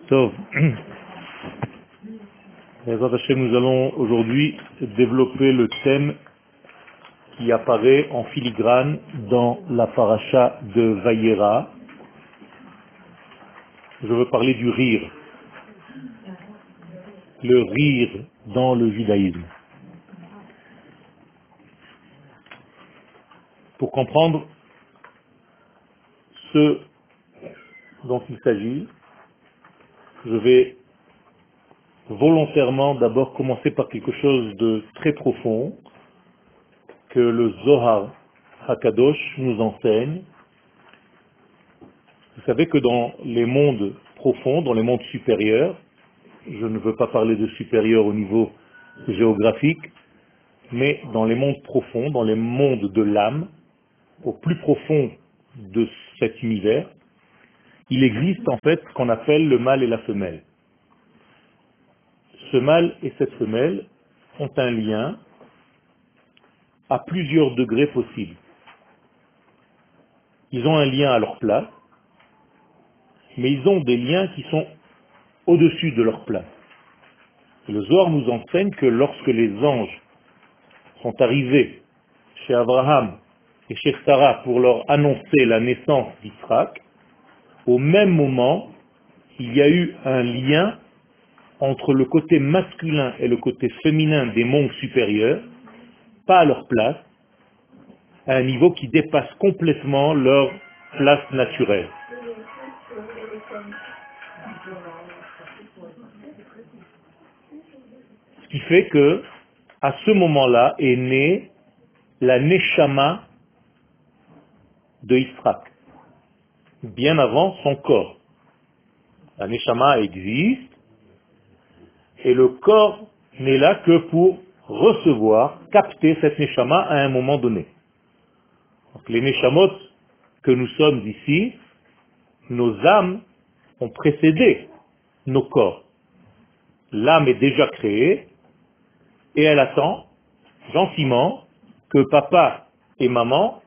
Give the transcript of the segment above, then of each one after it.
Tov. Bezrat Hashem, nous allons aujourd'hui développer le thème qui apparaît en filigrane dans la paracha de Vayera. Je veux parler du rire. Le rire dans le judaïsme. Pour comprendre ce dont il s'agit, je vais volontairement d'abord commencer par quelque chose de très profond que le Zohar Hakadosh nous enseigne. Vous savez que dans les mondes profonds, dans les mondes supérieurs, je ne veux pas parler de supérieur au niveau géographique, mais dans les mondes profonds, dans les mondes de l'âme, au plus profond de cet univers, il existe en fait ce qu'on appelle le mâle et la femelle. Ce mâle et cette femelle ont un lien à plusieurs degrés possibles. Ils ont un lien à leur place, mais ils ont des liens qui sont au-dessus de leur place. Et le Zohar nous enseigne que lorsque les anges sont arrivés chez Abraham et chez Sarah pour leur annoncer la naissance d'Isaac, au même moment, il y a eu un lien entre le côté masculin et le côté féminin des mondes supérieurs, pas à leur place, à un niveau qui dépasse complètement leur place naturelle. Ce qui fait que, à ce moment-là, est née la Neshama de Yitzhak, bien avant son corps. La Neshama existe, et le corps n'est là que pour recevoir, capter cette Neshama à un moment donné. Donc, les Neshamot que nous sommes ici, nos âmes ont précédé nos corps. L'âme est déjà créée et elle attend gentiment que papa et maman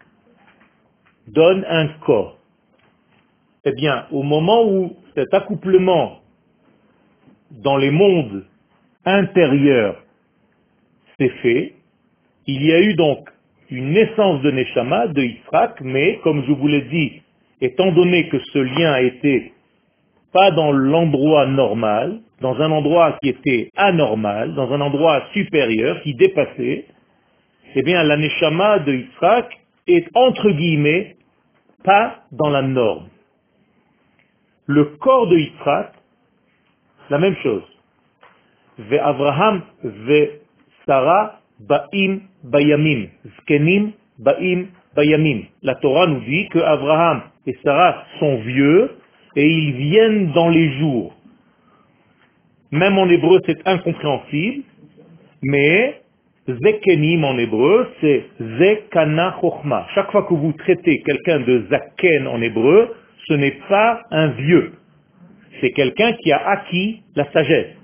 donnent un corps. Eh bien, au moment où cet accouplement dans les mondes intérieurs s'est fait, il y a eu donc une naissance de Neshama, de Yitzhak, mais comme je vous l'ai dit, étant donné que ce lien était pas dans l'endroit normal, dans un endroit qui était anormal, dans un endroit supérieur, qui dépassait, eh bien la Neshama de Yitzhak est entre guillemets pas dans la norme. Le corps de Yitzhak, la même chose. Ve Avraham, ve Sarah, ba'im, bayamim. Zkenim, ba'im, bayamim. La Torah nous dit que Abraham et Sarah sont vieux et ils viennent dans les jours. Même en hébreu, c'est incompréhensible, mais Zekenim en hébreu, c'est Zekana Chochma. Chaque fois que vous traitez quelqu'un de Zaken en hébreu, ce n'est pas un vieux. C'est quelqu'un qui a acquis la sagesse.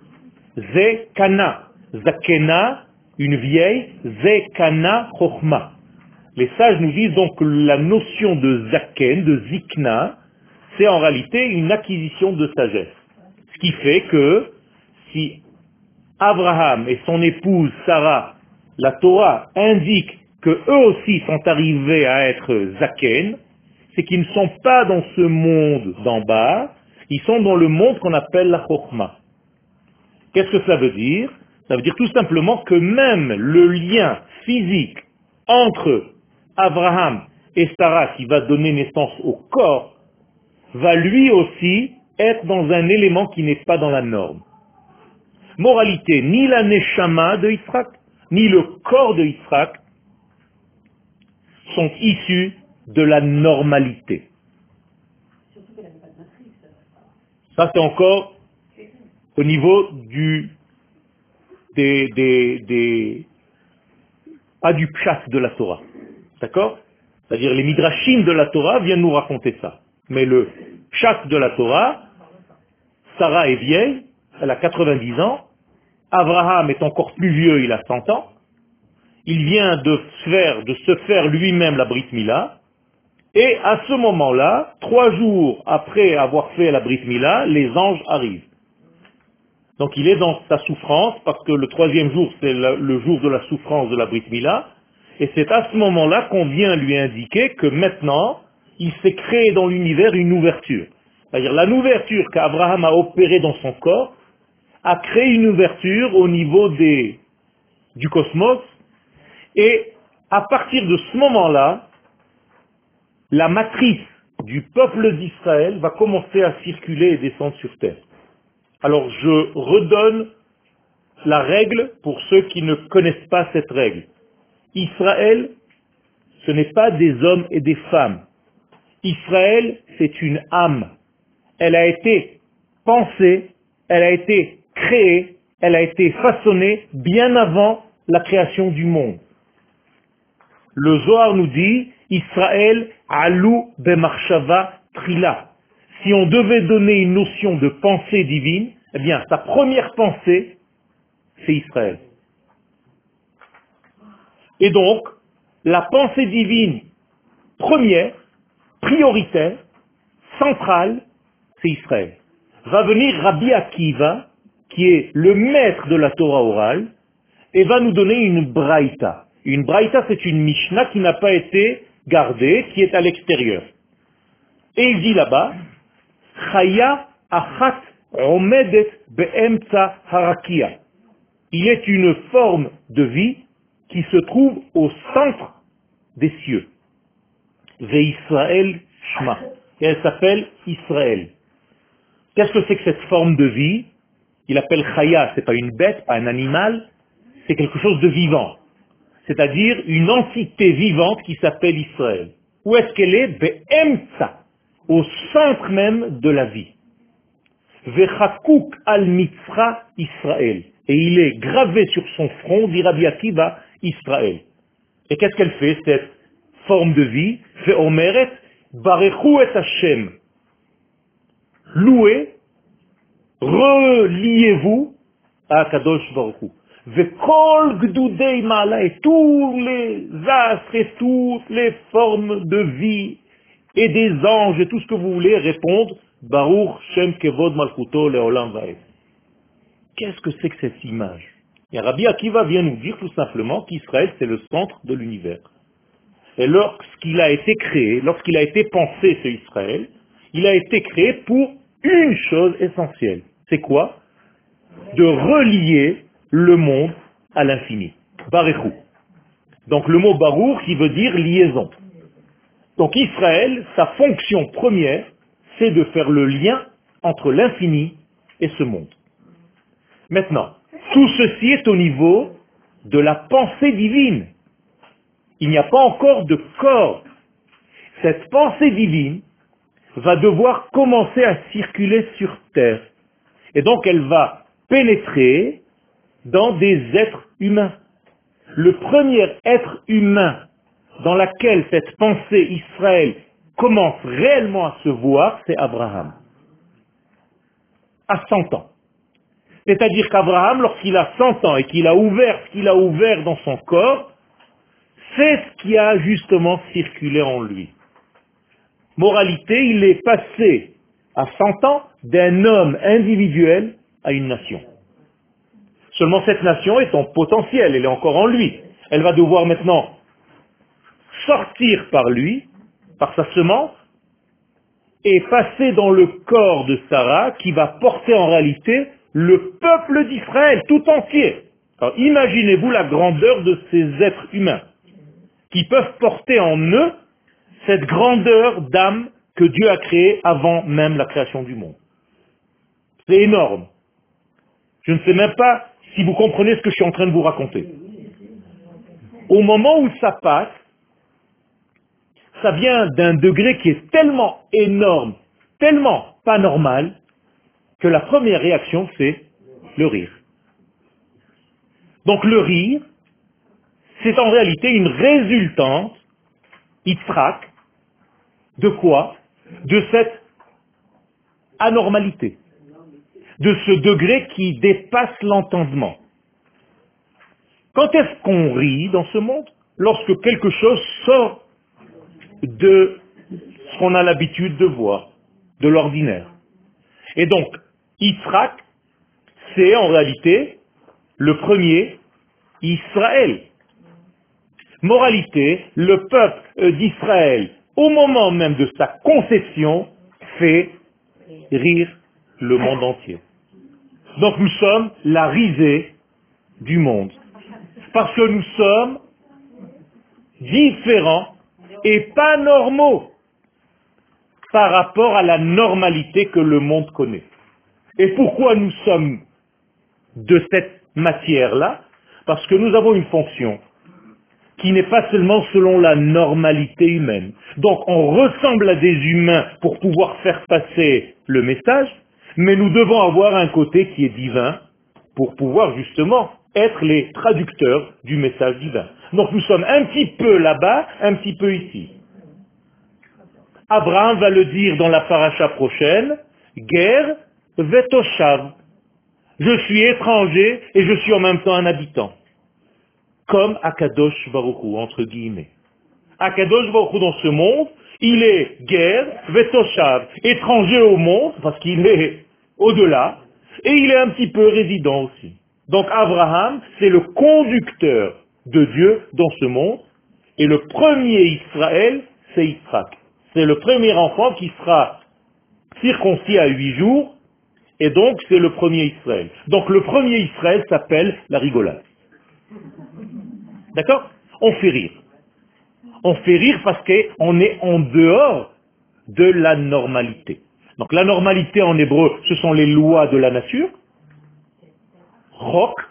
Zekana. Zakena, une vieille. Zekana Chochma. Les sages nous disent donc que la notion de Zaken, de Zikna, c'est en réalité une acquisition de sagesse. Ce qui fait que si Abraham et son épouse Sarah, la Torah indique que eux aussi sont arrivés à être Zaken, c'est qu'ils ne sont pas dans ce monde d'en bas, ils sont dans le monde qu'on appelle la Chokhmah. Qu'est-ce que ça veut dire? Ça veut dire tout simplement que même le lien physique entre Abraham et Sarah qui va donner naissance au corps va lui aussi être dans un élément qui n'est pas dans la norme. Moralité, ni la Neshama de Yitzhak, ni le corps de Yitzhak sont issus de la normalité. Ça, c'est encore au niveau pas du pshat de la Torah. D'accord? C'est-à-dire les midrashim de la Torah viennent nous raconter ça. Mais le pshat de la Torah, Sarah est vieille, elle a 90 ans, Abraham est encore plus vieux, il a 100 ans, il vient de se faire lui-même la Brit Mila, Et à ce moment-là, 3 jours après avoir fait la Brit Mila, les anges arrivent. Donc il est dans sa souffrance, parce que le 3e jour, c'est le jour de la souffrance de la Brit Mila, et c'est à ce moment-là qu'on vient lui indiquer que maintenant, il s'est créé dans l'univers une ouverture. C'est-à-dire l'ouverture qu'Abraham a opérée dans son corps a créé une ouverture au niveau du cosmos, et à partir de ce moment-là, la matrice du peuple d'Israël va commencer à circuler et descendre sur terre. Alors je redonne la règle pour ceux qui ne connaissent pas cette règle. Israël, ce n'est pas des hommes et des femmes. Israël, c'est une âme. Elle a été pensée, elle a été créée, elle a été façonnée bien avant la création du monde. Le Zohar nous dit, Israël alou bemarshava trila. Si on devait donner une notion de pensée divine, eh bien, sa première pensée, c'est Israël. Et donc, la pensée divine première, prioritaire, centrale, c'est Israël. Va venir Rabbi Akiva, qui est le maître de la Torah orale, et va nous donner une braïta. Une braïta, c'est une Mishnah qui n'a pas été gardée, qui est à l'extérieur. Et il dit là-bas, Chaya achat omedet be'emtsa harakia. Il est une forme de vie qui se trouve au centre des cieux. Ve'Israël Shma. Et elle s'appelle Israël. Qu'est-ce que c'est que cette forme de vie? Il appelle Chaya, c'est pas une bête, pas un animal, c'est quelque chose de vivant. C'est-à-dire une entité vivante qui s'appelle Israël. Où est-ce qu'elle est? Be'emtsa, au centre même de la vie. Vechakouk al-mitzra Israël. Et il est gravé sur son front, dit Rabbi Akiva, Israël. Et qu'est-ce qu'elle fait, cette forme de vie? Ve'omeret, barechu et Hashem. Louez, reliez-vous à Kadosh Baruch Hu. Vekol gdudei mala, et tous les astres et toutes les formes de vie et des anges et tout ce que vous voulez répondent Baruch Shem Kevod Malchuto Leolam Vaed. Qu'est-ce que c'est que cette image? Et Rabbi Akiva vient nous dire tout simplement qu'Israël c'est le centre de l'univers. Et lorsqu'il a été créé, lorsqu'il a été pensé ce Israël, il a été créé pour une chose essentielle. C'est quoi? De relier le monde à l'infini. Baruch. Donc le mot Baruch qui veut dire liaison. Donc Israël, sa fonction première, c'est de faire le lien entre l'infini et ce monde. Maintenant, tout ceci est au niveau de la pensée divine. Il n'y a pas encore de corps. Cette pensée divine va devoir commencer à circuler sur terre. Et donc elle va pénétrer dans des êtres humains. Le premier être humain dans lequel cette pensée Israël commence réellement à se voir, c'est Abraham. À 100 ans. C'est-à-dire qu'Abraham, lorsqu'il a 100 ans et qu'il a ouvert ce qu'il a ouvert dans son corps, c'est ce qui a justement circulé en lui. Moralité, il est passé à 100 ans d'un homme individuel à une nation. Seulement cette nation est en potentiel, elle est encore en lui. Elle va devoir maintenant sortir par lui, par sa semence, et passer dans le corps de Sarah qui va porter en réalité le peuple d'Israël tout entier. Alors imaginez-vous la grandeur de ces êtres humains qui peuvent porter en eux cette grandeur d'âme que Dieu a créée avant même la création du monde. C'est énorme. Je ne sais même pas si vous comprenez ce que je suis en train de vous raconter. Au moment où ça passe, ça vient d'un degré qui est tellement énorme, tellement pas normal, que la première réaction, c'est le rire. Donc le rire, c'est en réalité une résultante, Yitzhak, de quoi? De cette anormalité, de ce degré qui dépasse l'entendement. Quand est-ce qu'on rit dans ce monde? Lorsque quelque chose sort de ce qu'on a l'habitude de voir, de l'ordinaire. Et donc, Yitzhak, c'est en réalité le premier Israël. Moralité, le peuple d'Israël, au moment même de sa conception, fait rire le monde entier. Donc nous sommes la risée du monde. Parce que nous sommes différents et pas normaux par rapport à la normalité que le monde connaît. Et pourquoi nous sommes de cette matière-là? Parce que nous avons une fonction qui n'est pas seulement selon la normalité humaine. Donc on ressemble à des humains pour pouvoir faire passer le message, mais nous devons avoir un côté qui est divin pour pouvoir justement être les traducteurs du message divin. Donc nous sommes un petit peu là-bas, un petit peu ici. Abraham va le dire dans la paracha prochaine, Ger vetoshav. Je suis étranger et je suis en même temps un habitant. Comme Akadosh Baruch Hu, entre guillemets. Akadosh Baruch Hu dans ce monde, il est Ger vetoshav, étranger au monde, parce qu'il est au-delà, et il est un petit peu résident aussi. Donc Abraham, c'est le conducteur de Dieu dans ce monde, et le premier Israël, c'est Yitzhak. C'est le premier enfant qui sera circoncis à 8 jours, et donc c'est le premier Israël. Donc le premier Israël s'appelle la rigolade. D'accord? On fait rire. On fait rire parce qu'on est en dehors de la normalité. Donc la normalité en hébreu, ce sont les lois de la nature. Rock.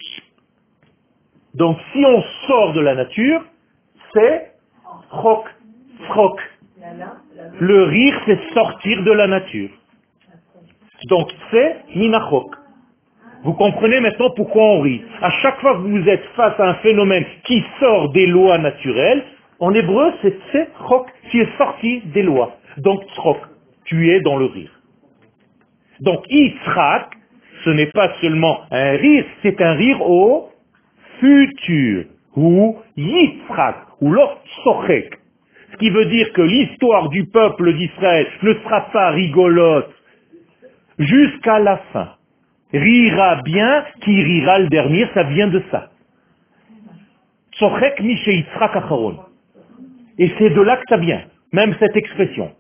Donc si on sort de la nature, c'est rock, rock. Le rire, c'est sortir de la nature. Donc c'est minachok. Vous comprenez maintenant pourquoi on rit. À chaque fois que vous êtes face à un phénomène qui sort des lois naturelles, en hébreu, c'est tzchok, qui est sorti des lois. Donc tzchok, tu es dans le rire. Donc Yitzhak, ce n'est pas seulement un rire, c'est un rire au futur. Ou Yitzhak, ou l'Ortsochek. Ce qui veut dire que l'histoire du peuple d'Israël ne sera pas rigolote jusqu'à la fin. Rira bien, qui rira le dernier, ça vient de ça. Tsochek mi chez Yitzhak acharon. Et c'est de là que ça vient, même cette expression.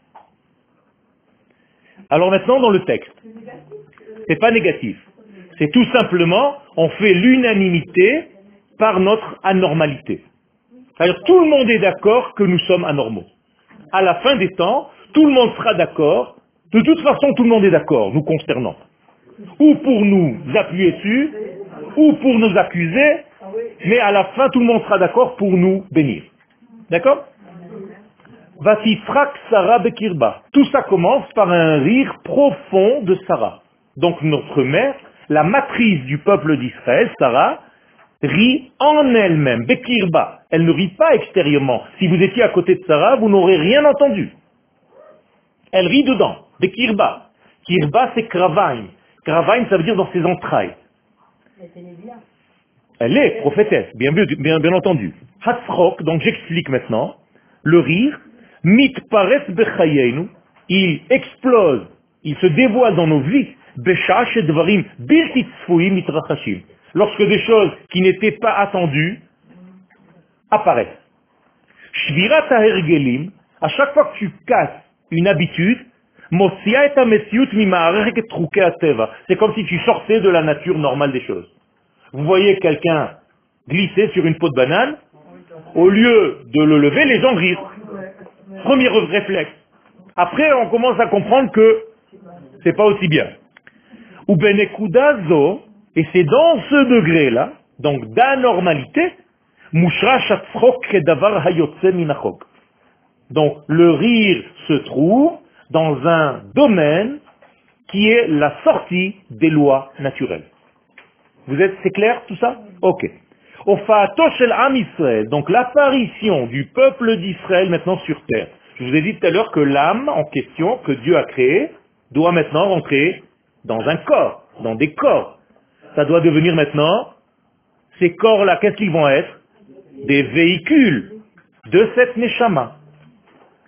Alors maintenant dans le texte, c'est pas négatif. C'est tout simplement, on fait l'unanimité par notre anormalité. C'est-à-dire tout le monde est d'accord que nous sommes anormaux. À la fin des temps, tout le monde sera d'accord. De toute façon, tout le monde est d'accord, nous concernant. Ou pour nous appuyer dessus, ou pour nous accuser, mais à la fin, tout le monde sera d'accord pour nous bénir. D'accord? Vatifrak Sarah Bekirba. Tout ça commence par un rire profond de Sarah. Donc notre mère, la matrice du peuple d'Israël, Sarah, rit en elle-même, Bekirba. Elle ne rit pas extérieurement. Si vous étiez à côté de Sarah, vous n'aurez rien entendu. Elle rit dedans, Bekirba. Kirba, c'est Kravaim. Kravaim, ça veut dire dans ses entrailles. Elle est prophétesse, bien entendu. Hatzrok, donc j'explique maintenant, le rire, mit pares bechayenu, il explose, il se dévoile dans nos vies, beshash et dvarim bilti tzfuim mitrachashim, lorsque des choses qui n'étaient pas attendues apparaissent. Shvirat hahergelim, à chaque fois que tu casses une habitude, mosia et amesiut mimarech et truke ateva, c'est comme si tu sortais de la nature normale des choses. Vous voyez quelqu'un glisser sur une peau de banane, au lieu de le lever, les gens rient. Premier réflexe. Après, on commence à comprendre que c'est pas aussi bien. Ou benekudazo, et c'est dans ce degré-là, donc d'anormalité, mushra shatzchok kedavar hayotze minachok. Donc le rire se trouve dans un domaine qui est la sortie des lois naturelles. C'est clair tout ça? Ok. Ofa'ato shel Am Israël, donc l'apparition du peuple d'Israël maintenant sur terre. Je vous ai dit tout à l'heure que l'âme en question, que Dieu a créée, doit maintenant rentrer dans un corps, dans des corps. Ça doit devenir maintenant, ces corps-là, qu'est-ce qu'ils vont être? Des véhicules de cette Neshama.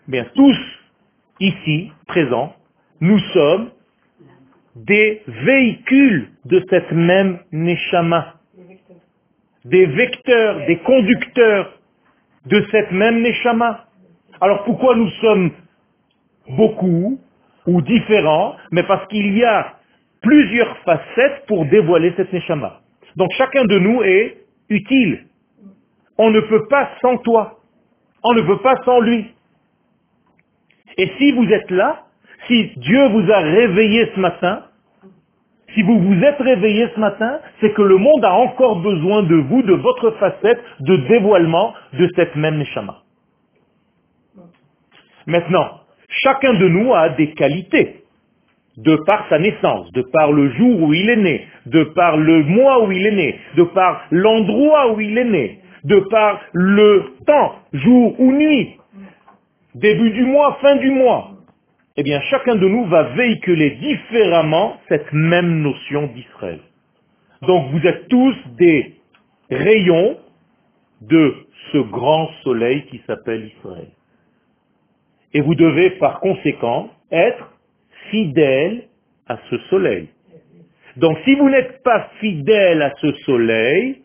Bien, tous ici, présents, nous sommes des véhicules de cette même Neshama, des vecteurs, des conducteurs de cette même Neshama. Alors pourquoi nous sommes beaucoup ou différents? Mais parce qu'il y a plusieurs facettes pour dévoiler cette Neshama. Donc chacun de nous est utile. On ne peut pas sans toi. On ne peut pas sans lui. Et si vous êtes là, si Dieu vous a réveillé ce matin, si vous vous êtes réveillé ce matin, c'est que le monde a encore besoin de vous, de votre facette de dévoilement de cette même Neshama. Maintenant, chacun de nous a des qualités, de par sa naissance, de par le jour où il est né, de par le mois où il est né, de par l'endroit où il est né, de par le temps, jour ou nuit, début du mois, fin du mois. Eh bien, chacun de nous va véhiculer différemment cette même notion d'Israël. Donc, vous êtes tous des rayons de ce grand soleil qui s'appelle Israël. Et vous devez, par conséquent, être fidèle à ce soleil. Donc, si vous n'êtes pas fidèle à ce soleil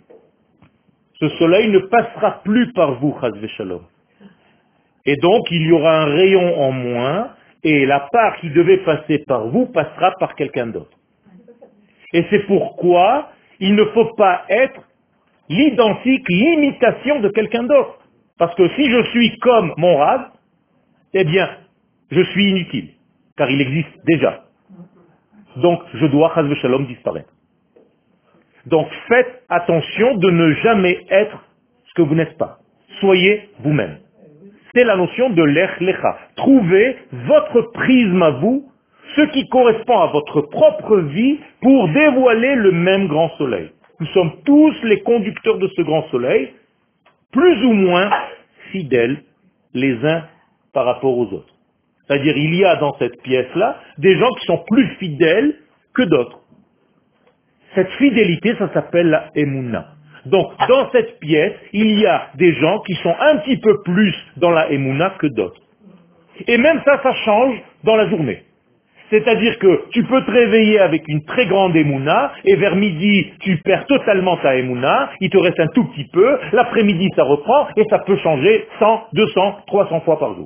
ne passera plus par vous, Chas v'Shalom. Et donc, il y aura un rayon en moins, et la part qui devait passer par vous passera par quelqu'un d'autre. Et c'est pourquoi il ne faut pas être l'identique, l'imitation de quelqu'un d'autre. Parce que si je suis comme mon Rav, eh bien, je suis inutile, car il existe déjà. Donc, je dois, chas v'shalom, disparaître. Donc, faites attention de ne jamais être ce que vous n'êtes pas. Soyez vous-même. C'est la notion de l'ech lecha. Trouvez votre prisme à vous, ce qui correspond à votre propre vie, pour dévoiler le même grand soleil. Nous sommes tous les conducteurs de ce grand soleil, plus ou moins fidèles les uns par rapport aux autres. C'est-à-dire, il y a dans cette pièce-là des gens qui sont plus fidèles que d'autres. Cette fidélité, ça s'appelle la Emouna. Donc, dans cette pièce, il y a des gens qui sont un petit peu plus dans la Emouna que d'autres. Et même ça change dans la journée. C'est-à-dire que tu peux te réveiller avec une très grande Emouna, et vers midi, tu perds totalement ta Emouna, il te reste un tout petit peu, l'après-midi, ça reprend, et ça peut changer 100, 200, 300 fois par jour.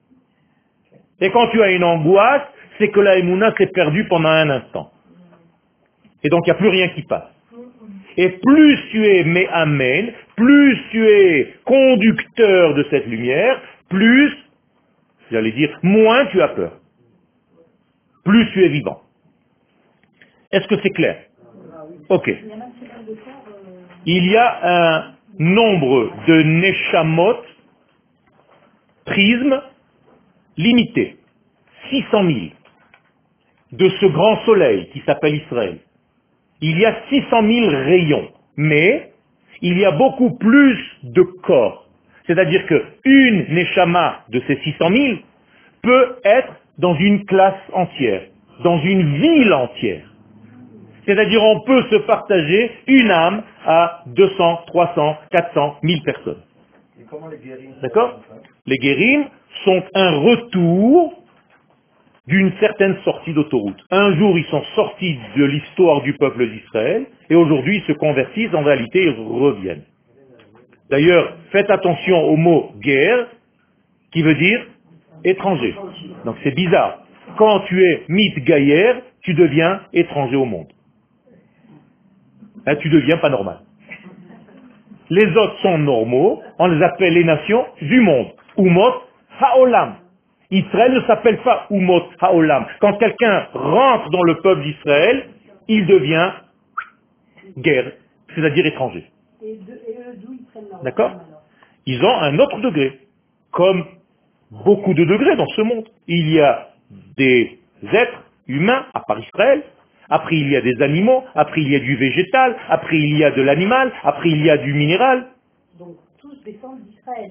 Et quand tu as une angoisse, c'est que la Emouna s'est perdue pendant un instant. Et donc, il n'y a plus rien qui passe. Et plus tu es Me'amen, plus tu es conducteur de cette lumière, plus, j'allais dire, moins tu as peur. Plus tu es vivant. Est-ce que c'est clair? Ok. Il y a un nombre de neshamot, prismes, limité. 600 000 de ce grand soleil qui s'appelle Israël. Il y a 600 000 rayons, mais il y a beaucoup plus de corps. C'est-à-dire qu'une neshama de ces 600 000 peut être dans une classe entière, dans une ville entière. C'est-à-dire on peut se partager une âme à 200, 300, 400, 1000 personnes. Et comment les guérim? D'accord? Les guérim sont un retour d'une certaine sortie d'autoroute. Un jour, ils sont sortis de l'histoire du peuple d'Israël, et aujourd'hui, ils se convertissent, en réalité, ils reviennent. D'ailleurs, faites attention au mot guerre, qui veut dire étranger. Donc c'est bizarre. Quand tu es mitgayer, tu deviens étranger au monde. Là, tu deviens pas normal. Les autres sont normaux, on les appelle les nations du monde. Umot haolam. Israël ne s'appelle pas Umot haolam. Quand quelqu'un rentre dans le peuple d'Israël, il devient guerre, c'est-à-dire étranger. D'accord? Ils ont un autre degré, comme beaucoup de degrés dans ce monde. Il y a des êtres humains, à part Israël, après il y a des animaux, après il y a du végétal, après il y a de l'animal, après il y a du minéral. Donc tous descendent d'Israël.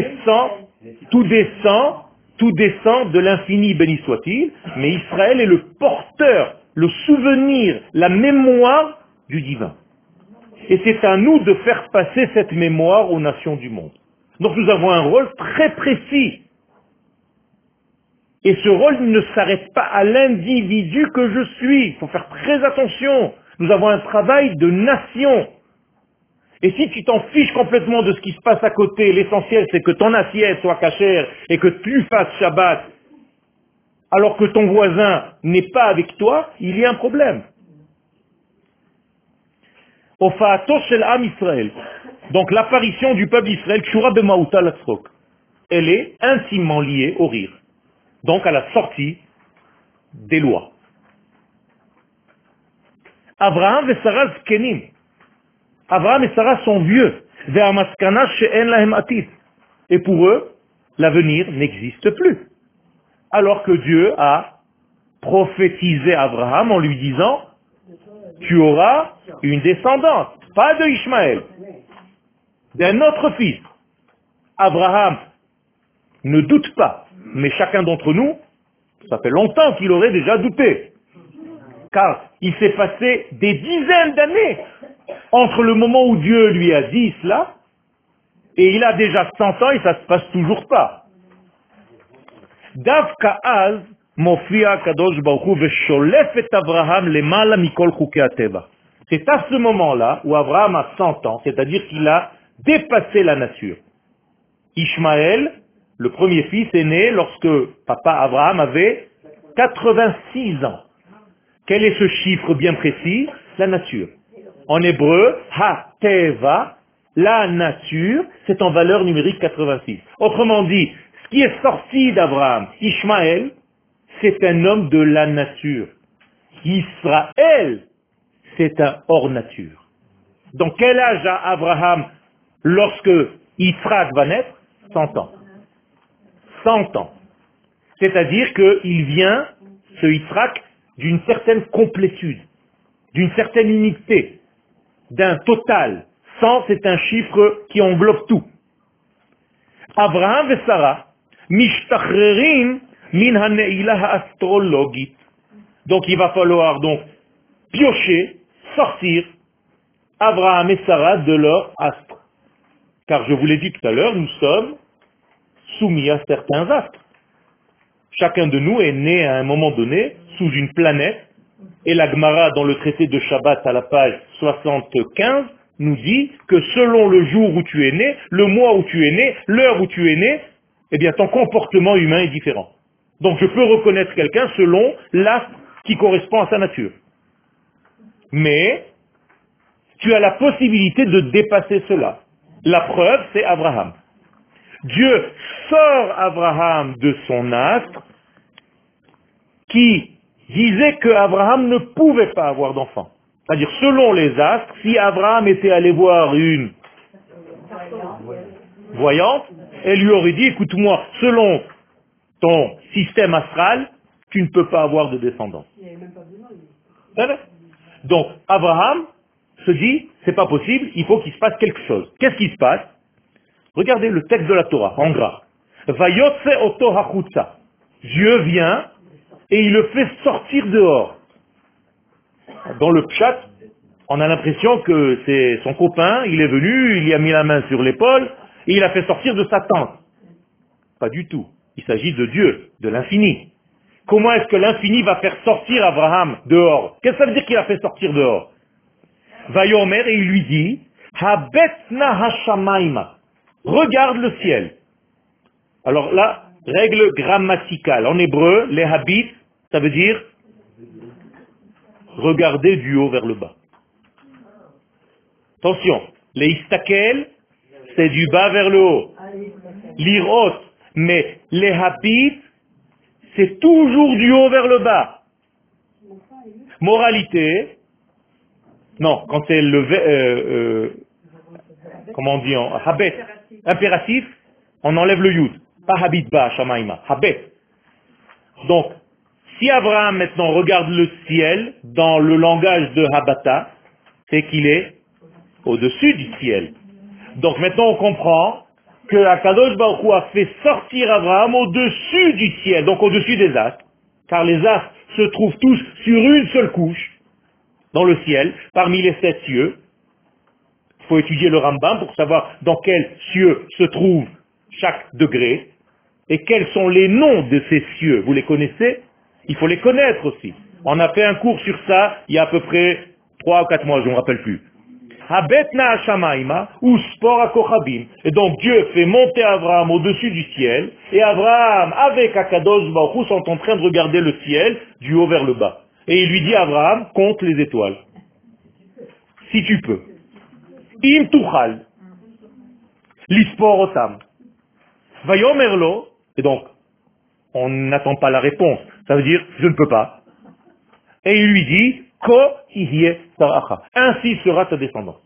Tout descend de l'infini, béni soit-il, mais Israël est le porteur, le souvenir, la mémoire du divin. Et c'est à nous de faire passer cette mémoire aux nations du monde. Donc nous avons un rôle très précis. Et ce rôle ne s'arrête pas à l'individu que je suis. Il faut faire très attention. Nous avons un travail de nation. Et si tu t'en fiches complètement de ce qui se passe à côté, l'essentiel c'est que ton assiette soit cachère et que tu fasses Shabbat, alors que ton voisin n'est pas avec toi, il y a un problème. Ofaato shel Am Israël. Donc l'apparition du peuple d'Israël, Kshura b'ma'uta latzrok, elle est intimement liée au rire. Donc à la sortie des lois. Abraham et Sarah zkenim. Abraham et Sarah sont vieux. Ve'amaskana she'en lahem atid. Et pour eux, l'avenir n'existe plus. Alors que Dieu a prophétisé Abraham en lui disant, tu auras une descendance, pas de Ishmaël, d'un autre fils. Abraham ne doute pas, mais chacun d'entre nous, ça fait longtemps qu'il aurait déjà douté. Car il s'est passé des dizaines d'années entre le moment où Dieu lui a dit cela, et il a déjà 100 ans et ça ne se passe toujours pas. Davka az mofia kadosh baruch hu vesholef et Abraham lemala mikol chukei hateva. C'est à ce moment-là où Abraham a 100 ans, c'est-à-dire qu'il a dépassé la nature. Ishmaël, le premier fils, est né lorsque papa Abraham avait 86 ans. Quel est ce chiffre bien précis? La nature. En hébreu, ha-teva, la nature, c'est en valeur numérique 86. Autrement dit, ce qui est sorti d'Abraham, Ishmaël, c'est un homme de la nature. Israël, c'est un hors nature. Donc quel âge a Abraham lorsque Yitzhak va naître? 100 ans. 100 ans. C'est-à-dire qu'il vient, ce Yitzhak, d'une certaine complétude, d'une certaine unité, d'un total. 100, c'est un chiffre qui englobe tout. Abraham et Sarah, mishtachrerim min hane'ilah astrologit. Donc il va falloir donc piocher, sortir Abraham et Sarah de leur astre. Car je vous l'ai dit tout à l'heure, nous sommes soumis à certains astres. Chacun de nous est né à un moment donné sous une planète, et la Gemara dans le traité de Shabbat à la page 75 nous dit que selon le jour où tu es né, le mois où tu es né, l'heure où tu es né, eh bien ton comportement humain est différent. Donc je peux reconnaître quelqu'un selon l'astre qui correspond à sa nature. Mais tu as la possibilité de dépasser cela. La preuve, c'est Abraham. Dieu sort Abraham de son astre qui disait qu'Abraham ne pouvait pas avoir d'enfant. C'est-à-dire, selon les astres, si Abraham était allé voir une voyante, elle lui aurait dit, écoute-moi, selon ton système astral, tu ne peux pas avoir de descendance. Donc, Abraham se dit, c'est pas possible, il faut qu'il se passe quelque chose. Qu'est-ce qui se passe? Regardez le texte de la Torah, en gras. Vayotse oto hachutza. Dieu vient et il le fait sortir dehors. Dans le pshat, on a l'impression que c'est son copain, il est venu, il y a mis la main sur l'épaule et il a fait sortir de sa tente. Pas du tout. Il s'agit de Dieu, de l'infini. Comment est-ce que l'infini va faire sortir Abraham dehors? Qu'est-ce que ça veut dire qu'il a fait sortir dehors? Vayomer, et il lui dit, Habetna hashamayma. Regarde le ciel. Alors là, règle grammaticale. En hébreu, les habits, ça veut dire regarder du haut vers le bas. Attention, les istakel, c'est du bas vers le haut. L'irot, mais les habits, c'est toujours du haut vers le bas. Moralité, non, quand c'est le comment on dit en habet, impératif, on enlève le yud. Pas habit ba, shamaïma, habet. Donc, si Abraham maintenant regarde le ciel dans le langage de Habata, c'est qu'il est au-dessus du ciel. Donc maintenant on comprend que Akadosh Baruch Hu a fait sortir Abraham au-dessus du ciel, donc au-dessus des astres, car les astres se trouvent tous sur une seule couche dans le ciel, parmi les 7 cieux. Il faut étudier le Rambam pour savoir dans quel cieux se trouve chaque degré. Et quels sont les noms de ces cieux? Vous les connaissez? Il faut les connaître aussi. On a fait un cours sur ça il y a à peu près 3 ou 4 mois, je ne me rappelle plus. Habetna Hashamaima ou Spor Akochabim. Et donc Dieu fait monter Abraham au-dessus du ciel, et Abraham avec Akadosh Baruch Hu sont en train de regarder le ciel du haut vers le bas. Et il lui dit Abraham, compte les étoiles. Si tu peux. Im tuchal. Lispor otam. Vayomerlo. Et donc, on n'attend pas la réponse. Ça veut dire, je ne peux pas. Et il lui dit, Ko ihye saracha. Ainsi sera ta descendance.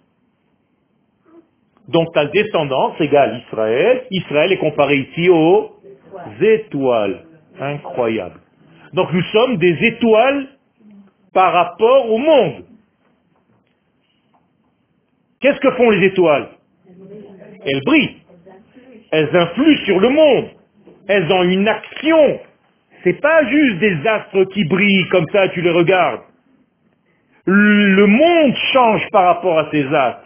Donc ta descendance égale Israël. Israël est comparé ici aux étoiles. Incroyable. Donc nous sommes des étoiles par rapport au monde. Qu'est-ce que font les étoiles? Elles brillent. Elles influent sur le monde. Elles ont une action. C'est pas juste des astres qui brillent comme ça, tu les regardes. Le monde change par rapport à ces astres.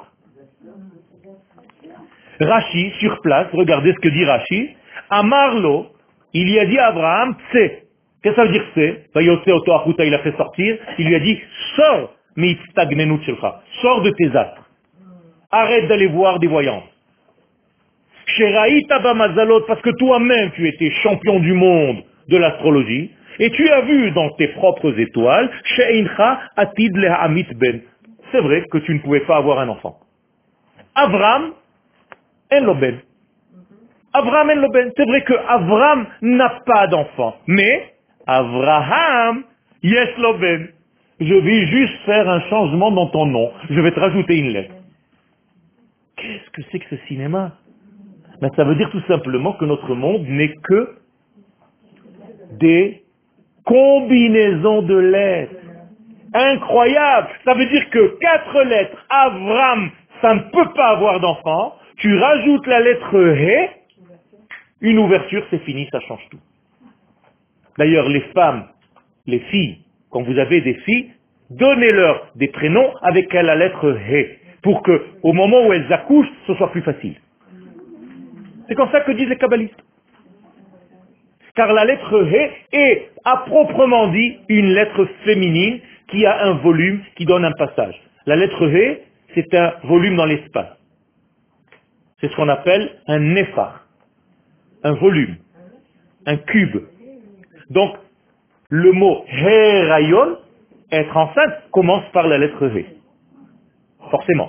Rashi, sur place, regardez ce que dit Rashi. Amarlo, il y a dit à Abraham, Tse. Qu'est-ce que ça veut dire Tse? Il a fait sortir. Il lui a dit, sors, sors de tes astres. Arrête d'aller voir des voyances. Parce que toi-même, tu étais champion du monde de l'astrologie, et tu as vu dans tes propres étoiles, c'est vrai que tu ne pouvais pas avoir un enfant. Avram, en loben. Avram en loben. C'est vrai que Avram n'a pas d'enfant, mais Avraham, yes loben. Je vais juste faire un changement dans ton nom. Je vais te rajouter une lettre. Qu'est-ce que c'est que ce cinéma? Ben, ça veut dire tout simplement que notre monde n'est que des combinaisons de lettres. Incroyable! Ça veut dire que 4 lettres, Avram, ça ne peut pas avoir d'enfant. Tu rajoutes la lettre He, une ouverture, c'est fini, ça change tout. D'ailleurs, les femmes, les filles, quand vous avez des filles, donnez-leur des prénoms avec la lettre He, pour que, au moment où elles accouchent, ce soit plus facile. C'est comme ça que disent les kabbalistes. Car la lettre He est, à proprement dit, une lettre féminine qui a un volume, qui donne un passage. La lettre He, c'est un volume dans l'espace. C'est ce qu'on appelle un néphar, un volume, un cube. Donc, le mot Herayon, être enceinte, commence par la lettre He. Forcément.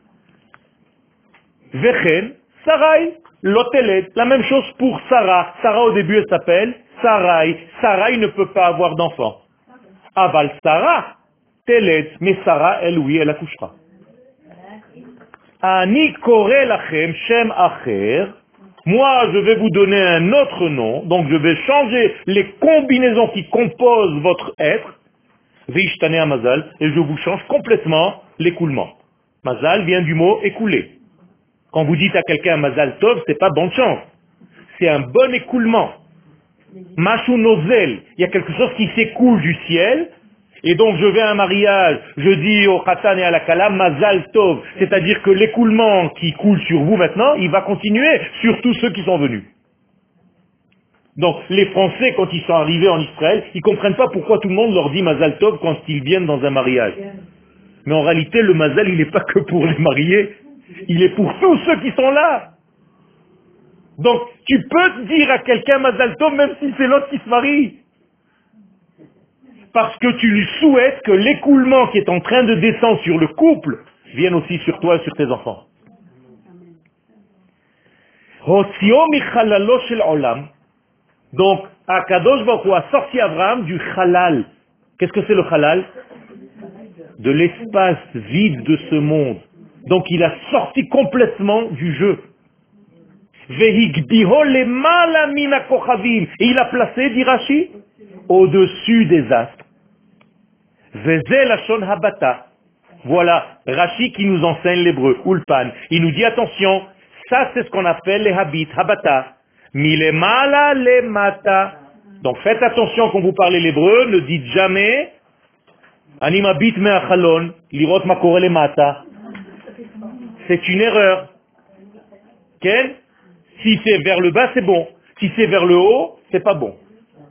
Vechen, Sarai, Lotelet, la même chose pour Sarah. Sarah au début elle s'appelle Sarai. Sarai ne peut pas avoir d'enfant. Aval Sarah, Telet, mais Sarah, elle oui, elle accouchera. Ani kore lachem shem acher. Moi, je vais vous donner un autre nom, donc je vais changer les combinaisons qui composent votre être. Veishtane amazal, et je vous change complètement l'écoulement. Mazal vient du mot écouler. Quand vous dites à quelqu'un Mazal Tov, c'est pas bonne chance. C'est un bon écoulement. Mashu nozel, il y a quelque chose qui s'écoule du ciel, et donc je vais à un mariage, je dis au Khatan et à la Kala Mazal Tov, c'est-à-dire que l'écoulement qui coule sur vous maintenant, il va continuer sur tous ceux qui sont venus. Donc les Français, quand ils sont arrivés en Israël, ils comprennent pas pourquoi tout le monde leur dit Mazal Tov quand ils viennent dans un mariage. Mais en réalité, le Mazal, il n'est pas que pour les mariés. Il est pour tous ceux qui sont là. Donc, tu peux dire à quelqu'un Mazal Tov même si c'est l'autre qui se marie. Parce que tu lui souhaites que l'écoulement qui est en train de descendre sur le couple vienne aussi sur toi et sur tes enfants. Donc, Akadosh Baruch Hu a sorti Abraham du halal. Qu'est-ce que c'est le halal? De l'espace vide de ce monde. Donc il a sorti complètement du jeu. Et il a placé, dit Rashi, au-dessus des astres. Voilà, Rashi qui nous enseigne l'hébreu, Ulpan. Il nous dit attention, ça c'est ce qu'on appelle les habits, habata. Milemala le mata. Donc faites attention quand vous parlez l'hébreu, ne dites jamais Ani mabit me'achalon, lirot ma kore le mata. C'est une erreur. Quelle? Si c'est vers le bas, c'est bon. Si c'est vers le haut, c'est pas bon.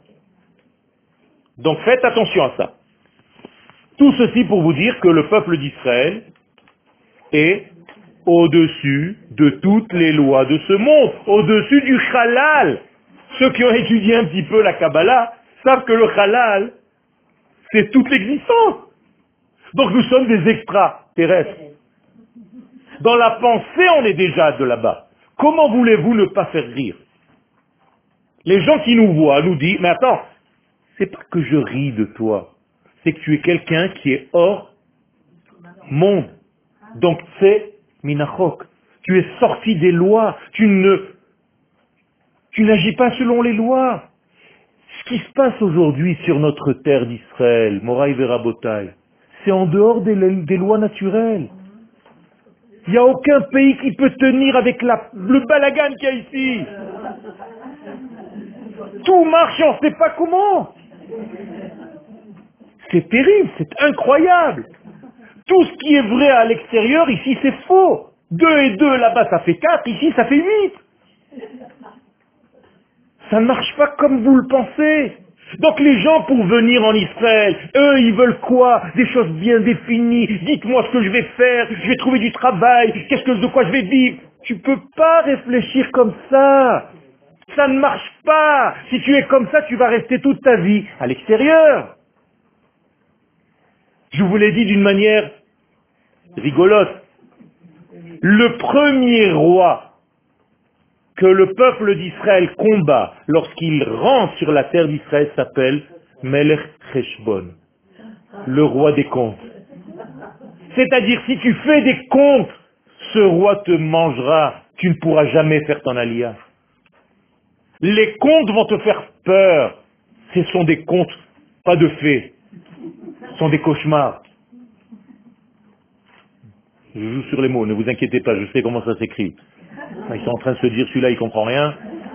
Donc faites attention à ça. Tout ceci pour vous dire que le peuple d'Israël est au-dessus de toutes les lois de ce monde, au-dessus du halal. Ceux qui ont étudié un petit peu la Kabbalah savent que le halal, c'est toute l'existence. Donc nous sommes des extraterrestres. Dans la pensée, on est déjà de là-bas. Comment voulez-vous ne pas faire rire? Les gens qui nous voient nous disent, mais attends, c'est pas que je ris de toi, c'est que tu es quelqu'un qui est hors monde. Donc c'est minachok. Tu es sorti des lois. Tu n'agis pas selon les lois. Ce qui se passe aujourd'hui sur notre terre d'Israël, Moraï Verabotai, c'est en dehors des lois naturelles. Il n'y a aucun pays qui peut tenir avec le balagan qu'il y a ici. Tout marche, on ne sait pas comment. C'est terrible, c'est incroyable. Tout ce qui est vrai à l'extérieur, ici, c'est faux. 2 et 2, là-bas, ça fait 4, ici, ça fait 8. Ça ne marche pas comme vous le pensez. Donc les gens, pour venir en Israël, eux, ils veulent quoi? Des choses bien définies. Dites-moi ce que je vais faire, je vais trouver du travail, de quoi je vais vivre. Tu peux pas réfléchir comme ça. Ça ne marche pas. Si tu es comme ça, tu vas rester toute ta vie à l'extérieur. Je vous l'ai dit d'une manière rigolote. Le premier roi que le peuple d'Israël combat lorsqu'il rentre sur la terre d'Israël s'appelle Melech Cheshbon, le roi des comptes. C'est-à-dire, si tu fais des comptes, ce roi te mangera, tu ne pourras jamais faire ton aliyah. Les comptes vont te faire peur. Ce sont des contes, pas de fées. Ce sont des cauchemars. Je joue sur les mots, ne vous inquiétez pas, je sais comment ça s'écrit. Ils sont en train de se dire, celui-là, il comprend rien.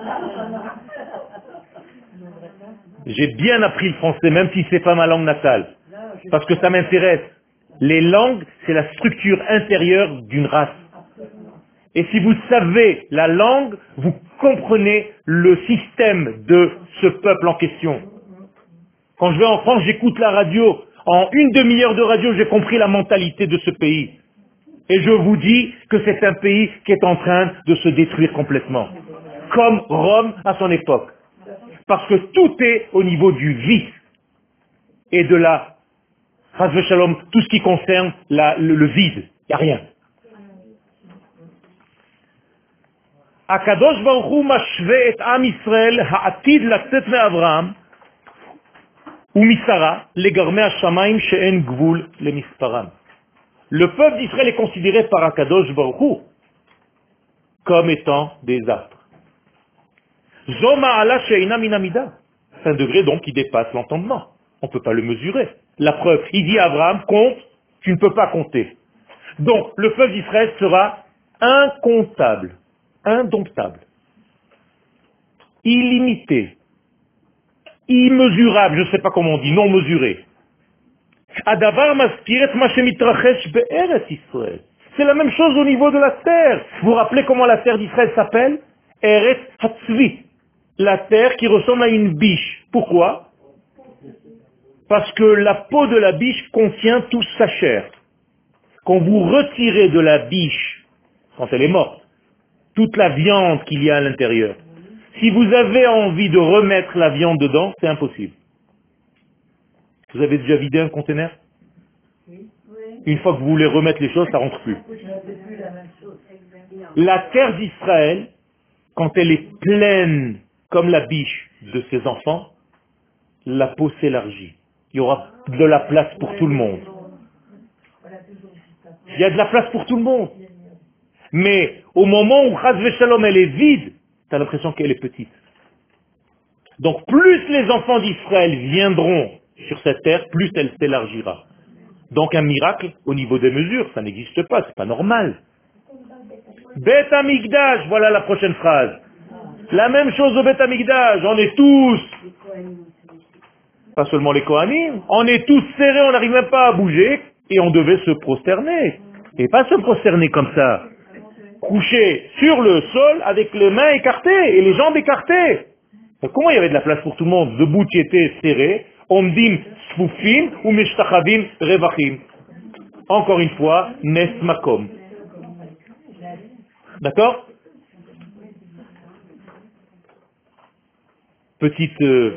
J'ai bien appris le français, même si c'est pas ma langue natale. Parce que ça m'intéresse. Les langues, c'est la structure intérieure d'une race. Et si vous savez la langue, vous comprenez le système de ce peuple en question. Quand je vais en France, j'écoute la radio. En une demi-heure de radio, j'ai compris la mentalité de ce pays. Et je vous dis que c'est un pays qui est en train de se détruire complètement. Comme Rome à son époque. Parce que tout est au niveau du vice et de la, shalom, tout ce qui concerne le vide. Il n'y a rien. Akadosh Baruch Hu mashve et Am Yisrael ha'atid latzet me'Avraham u'misara legarmei hashamayim she'en gvul lemisparam. Le peuple d'Israël est considéré par Akadosh Baruch Hu comme étant des astres. Zo ma'ala she'ina min hamida. C'est un degré donc qui dépasse l'entendement. On ne peut pas le mesurer. La preuve, il dit à Abraham, compte, tu ne peux pas compter. Donc, le peuple d'Israël sera incontable, indomptable, illimité, immesurable, je ne sais pas comment on dit, non mesuré. Adavar maspiret ma shemitrachesh be'eretz Israël. C'est la même chose au niveau de la terre. Vous vous rappelez comment la terre d'Israël s'appelle? Eretz Hatzvi. La terre qui ressemble à une biche. Pourquoi? Parce que la peau de la biche contient toute sa chair. Quand vous retirez de la biche, quand elle est morte, toute la viande qu'il y a à l'intérieur, si vous avez envie de remettre la viande dedans, c'est impossible. Vous avez déjà vidé un conteneur? Une fois que vous voulez remettre les choses, ça rentre plus. La terre d'Israël, quand elle est pleine comme la biche de ses enfants, la peau s'élargit. Il y aura de la place pour tout le monde. Il y a de la place pour tout le monde. Mais au moment où Chas Veshalom elle est vide, tu as l'impression qu'elle est petite. Donc plus les enfants d'Israël viendront sur cette terre, plus elle s'élargira. Donc un miracle au niveau des mesures, ça n'existe pas, c'est pas normal. Bet Amikdash, voilà la prochaine phrase. La même chose au Bet Amikdash, on est tous, pas seulement les Kohanim, on est tous serrés, on n'arrive même pas à bouger, et on devait se prosterner. Et pas se prosterner comme ça. couché sur le sol avec les mains écartées et les jambes écartées. Donc, comment il y avait de la place pour tout le monde? Debout, qui était serré, omdim sfufim ou meshtachavim revachim. Encore une fois, nes makom. D'accord? Petite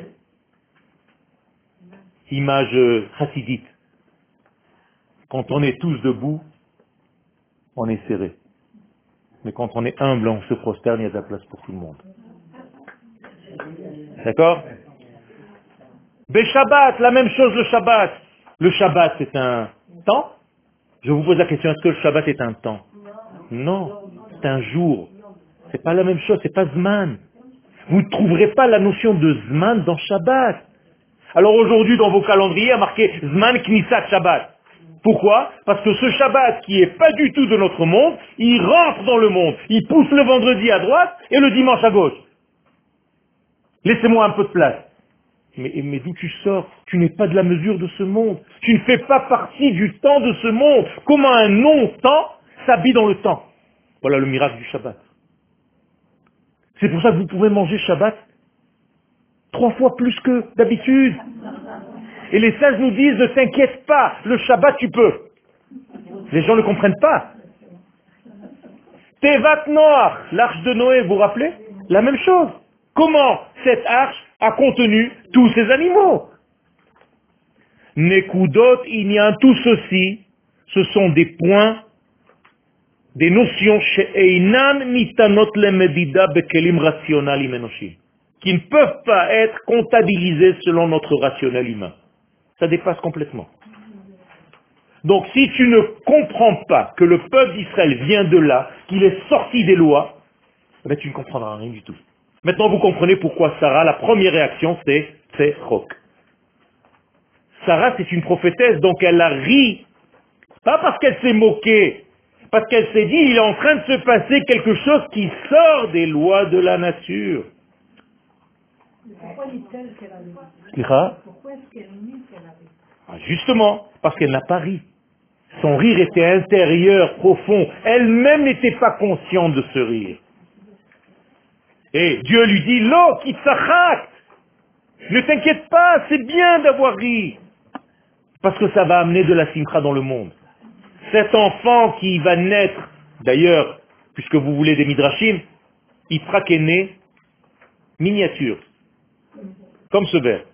image chassidite. Quand on est tous debout, on est serré. Mais quand on est humble, on se prosterne, il y a de la place pour tout le monde. D'accord? Shabbat, la même chose le Shabbat. Le Shabbat, c'est un temps. Je vous pose la question, est-ce que le Shabbat est un temps? Non, c'est un jour. C'est pas la même chose, c'est pas Zman. Vous ne trouverez pas la notion de Zman dans Shabbat. Alors aujourd'hui, dans vos calendriers, il y a marqué Zman Knisat Shabbat. Pourquoi? Parce que ce Shabbat, qui est pas du tout de notre monde, il rentre dans le monde. Il pousse le vendredi à droite et le dimanche à gauche. Laissez-moi un peu de place. Mais d'où tu sors? Tu n'es pas de la mesure de ce monde. Tu ne fais pas partie du temps de ce monde. Comment un non-temps s'habille dans le temps? Voilà le miracle du Shabbat. C'est pour ça que vous pouvez manger Shabbat 3 fois plus que d'habitude. Et les sages nous disent, ne t'inquiète pas, le Shabbat tu peux. Les gens ne comprennent pas. Tevat Noach, l'arche de Noé, vous vous rappelez? La même chose. Comment cette arche a contenu tous ces animaux? Nekudot, il y a tout ceci, ce sont des points, des notions she'einan mitanot lemedida bekelim rationalim enoshim, qui ne peuvent pas être comptabilisés selon notre rationnel humain. Ça dépasse complètement. Donc si tu ne comprends pas que le peuple d'Israël vient de là, qu'il est sorti des lois, ben tu ne comprendras rien du tout. Maintenant vous comprenez pourquoi Sarah, la première réaction c'est roc. Sarah c'est une prophétesse, donc elle a ri, pas parce qu'elle s'est moquée, parce qu'elle s'est dit il est en train de se passer quelque chose qui sort des lois de la nature. Pourquoi dit-elle qu'elle a ri? Pourquoi est-ce qu'elle nie qu'elle a ri? Justement, parce qu'elle n'a pas ri. Son rire était intérieur, profond. Elle-même n'était pas consciente de ce rire. Et Dieu lui dit, Lo, kitzachak, ne t'inquiète pas, c'est bien d'avoir ri. Parce que ça va amener de la simcha dans le monde. Cet enfant qui va naître, d'ailleurs, puisque vous voulez des midrashim, Yitzhak est né miniature, comme ce verre.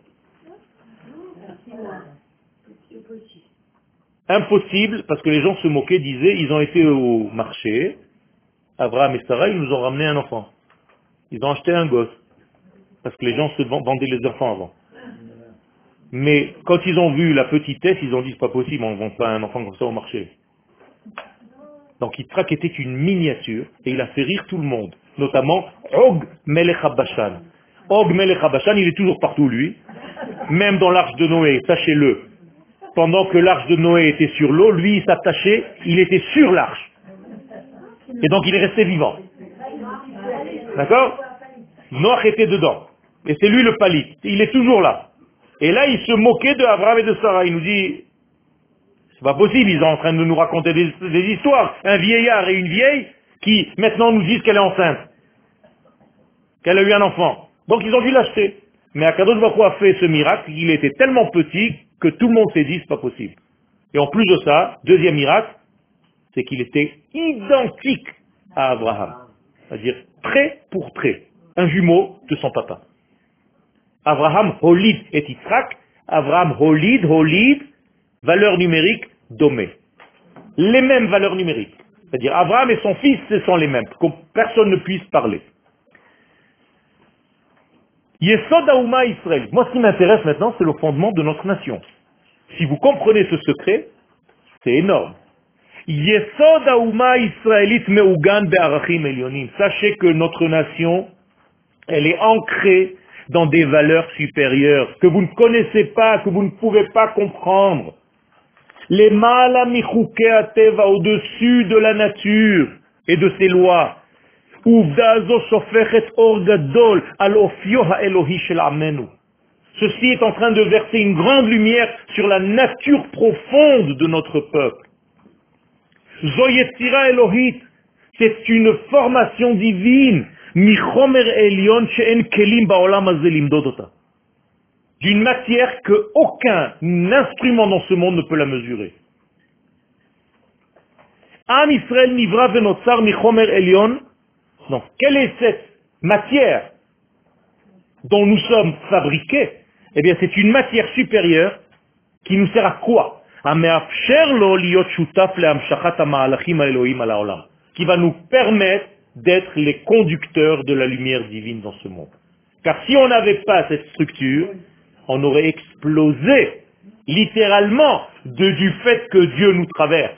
Impossible, parce que les gens se moquaient, disaient, ils ont été au marché, Abraham et Sarah, ils nous ont ramené un enfant. Ils ont acheté un gosse, parce que les gens se vendaient les enfants avant. Mais quand ils ont vu la petitesse, ils ont dit, c'est pas possible, on ne vend pas un enfant comme ça au marché. Donc Yitzhak était une miniature, et il a fait rire tout le monde, notamment Og Melech HaBashan. Og Melech HaBashan, il est toujours partout, lui, même dans l'arche de Noé, sachez-le. Pendant que l'arche de Noé était sur l'eau, lui, il s'attachait, il était sur l'arche. Et donc, il est resté vivant. D'accord? Noach était dedans. Et c'est lui le palit. Il est toujours là. Et là, il se moquait de Abraham et de Sarah. Il nous dit, c'est pas possible, ils sont en train de nous raconter des histoires. Un vieillard et une vieille qui, maintenant, nous disent qu'elle est enceinte. Qu'elle a eu un enfant. Donc, ils ont dû l'acheter. Mais Akadosh Baruch Hu a fait ce miracle, il était tellement petit que tout le monde s'est dit, c'est pas possible. Et en plus de ça, deuxième miracle, c'est qu'il était identique à Abraham. C'est-à-dire trait pour trait. Un jumeau de son papa. Abraham Holid et Yitzhak. Abraham Holid, valeur numérique, domé. Les mêmes valeurs numériques. C'est-à-dire Abraham et son fils, ce sont les mêmes. Que personne ne puisse parler. Yesod Haouma Israël. Moi, ce qui m'intéresse maintenant, c'est le fondement de notre nation. Si vous comprenez ce secret, c'est énorme. Yesod Haouma Israélite Meugan Be'arachim Elyonim. Sachez que notre nation, elle est ancrée dans des valeurs supérieures que vous ne connaissez pas, que vous ne pouvez pas comprendre. Les Ma'ala Michukei Ateva, au-dessus de la nature et de ses lois. Ceci est en train de verser une grande lumière sur la nature profonde de notre peuple. Zoyetzira Elohit, C'est une formation divine. Michomer Elion she'en kelim ba'olam hazeh limdod ota. D'une matière que aucun instrument dans ce monde ne peut la mesurer. Am Israël nivra venotzar michomer Elion. Donc, quelle est cette matière dont nous sommes fabriqués? Eh bien, c'est une matière supérieure qui nous sert à quoi? Qui va nous permettre d'être les conducteurs de la lumière divine dans ce monde. Car si on n'avait pas cette structure, on aurait explosé littéralement du fait que Dieu nous traverse.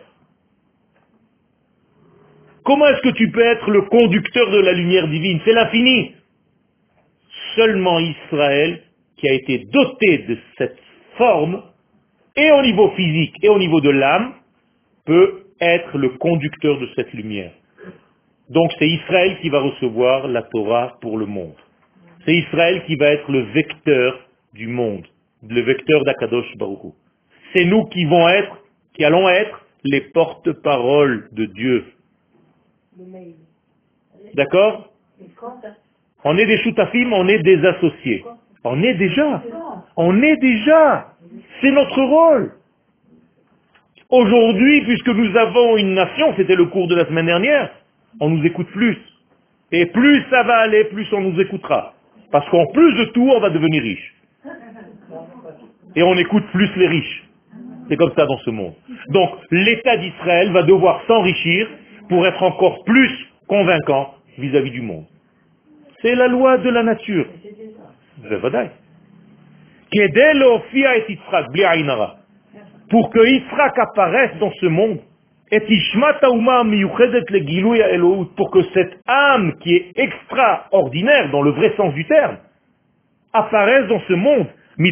Comment est-ce que tu peux être le conducteur de la lumière divine? C'est l'infini. Seulement Israël, qui a été doté de cette forme, et au niveau physique et au niveau de l'âme, peut être le conducteur de cette lumière. Donc c'est Israël qui va recevoir la Torah pour le monde. C'est Israël qui va être le vecteur du monde, le vecteur d'Akadosh Baruch Hu. C'est nous qui allons être les porte-paroles de Dieu. D'accord? On est des choutafim, on est des associés. On est déjà. C'est notre rôle. Aujourd'hui, puisque nous avons une nation, c'était le cours de la semaine dernière, on nous écoute plus. Et plus ça va aller, plus on nous écoutera. Parce qu'en plus de tout, on va devenir riche. Et on écoute plus les riches. C'est comme ça dans ce monde. Donc, l'État d'Israël va devoir s'enrichir pour être encore plus convaincant vis-à-vis du monde. C'est la loi de la nature. Pour que Yitzhak apparaisse dans ce monde, pour que cette âme qui est extraordinaire dans le vrai sens du terme apparaisse dans ce monde,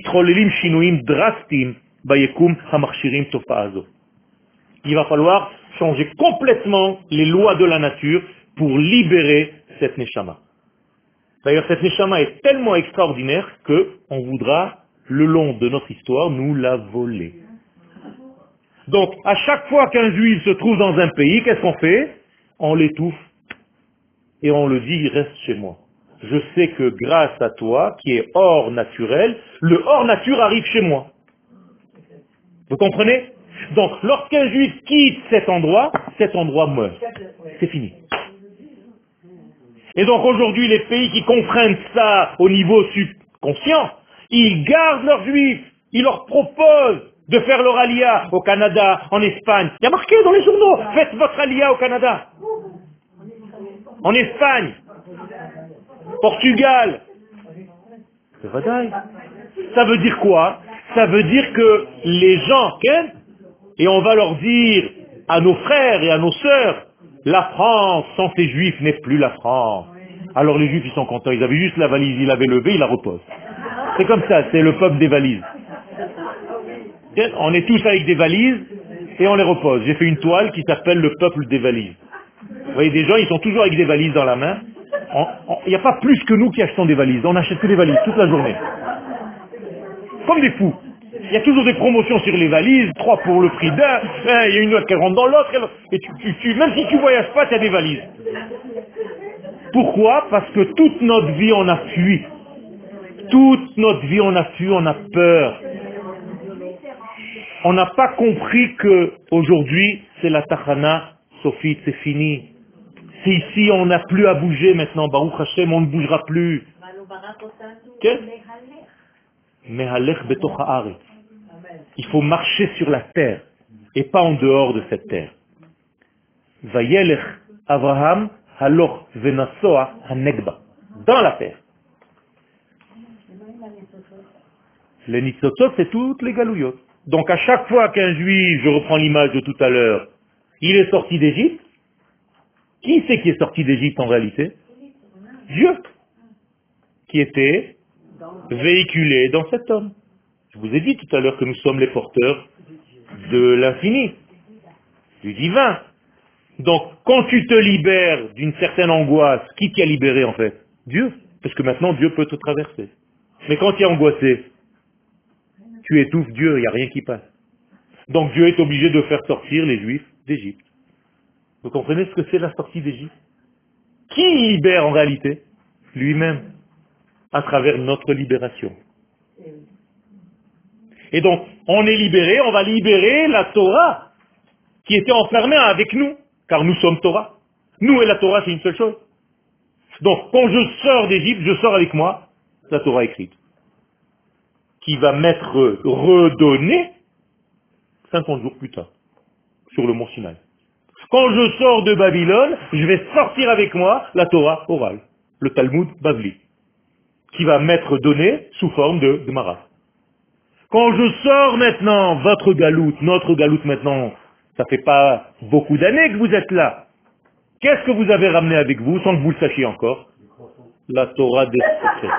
il va falloir changer complètement les lois de la nature pour libérer cette neshama. D'ailleurs, cette neshama est tellement extraordinaire qu'on voudra, le long de notre histoire, nous la voler. Donc, à chaque fois qu'un juif se trouve dans un pays, qu'est-ce qu'on fait? On l'étouffe et on le dit, reste chez moi. Je sais que grâce à toi, qui est hors naturel, le hors nature arrive chez moi. Vous comprenez? Donc, lorsqu'un juif quitte cet endroit meurt. C'est fini. Et donc aujourd'hui, les pays qui comprennent ça au niveau subconscient, ils gardent leurs juifs, ils leur proposent de faire leur alia au Canada, en Espagne. Il y a marqué dans les journaux, faites votre alia au Canada. En Espagne, Portugal. Ça veut dire quoi? Ça veut dire que les gens, et on va leur dire à nos frères et à nos sœurs, la France sans ces juifs n'est plus la France. Alors les juifs ils sont contents, ils avaient juste la valise, ils l'avaient levée, ils la reposent. C'est comme ça, c'est le peuple des valises. On est tous avec des valises et on les repose. J'ai fait une toile qui s'appelle le peuple des valises. Vous voyez, des gens, ils sont toujours avec des valises dans la main. Il n'y a pas plus que nous qui achetons des valises. On achète que des valises toute la journée. Comme des fous. Il y a toujours des promotions sur les valises, 3 pour le prix d'un, il y a une autre qui rentre dans l'autre, et même si tu voyages pas, tu as des valises. Pourquoi? Parce que toute notre vie, on a fui. Toute notre vie, on a fui, on a peur. On n'a pas compris que aujourd'hui, c'est la tachana, Sophie, c'est fini. C'est ici, on n'a plus à bouger maintenant. Baruch Hashem, on ne bougera plus. Mehalech betoch haaretz. Il faut marcher sur la terre et pas en dehors de cette terre. Vayelech Abraham haloch venasoa hanegba. Dans la terre. Les nitzotot, c'est toutes les galouyot. Donc à chaque fois qu'un juif, je reprends l'image de tout à l'heure, il est sorti d'Égypte, qui c'est qui est sorti d'Égypte en réalité? Dieu, qui était véhiculé dans cet homme. Je vous ai dit tout à l'heure que nous sommes les porteurs de l'infini, du divin. Donc, quand tu te libères d'une certaine angoisse, qui t'a libéré en fait? Dieu. Parce que maintenant, Dieu peut te traverser. Mais quand tu es angoissé, tu étouffes Dieu, il n'y a rien qui passe. Donc Dieu est obligé de faire sortir les Juifs d'Égypte. Vous comprenez ce que c'est la sortie d'Égypte? Qui libère en réalité? Lui-même, à travers notre libération. Et donc, on est libéré, on va libérer la Torah qui était enfermée avec nous, car nous sommes Torah. Nous et la Torah, c'est une seule chose. Donc, quand je sors d'Égypte, je sors avec moi la Torah écrite, qui va m'être redonnée 50 jours plus tard, sur le mont Sinaï. Quand je sors de Babylone, je vais sortir avec moi la Torah orale, le Talmud Bavli, qui va m'être donné sous forme de Gemara. Quand je sors maintenant votre galoute, notre galoute maintenant, ça fait pas beaucoup d'années que vous êtes là. Qu'est-ce que vous avez ramené avec vous sans que vous le sachiez encore? La Torah des secrets.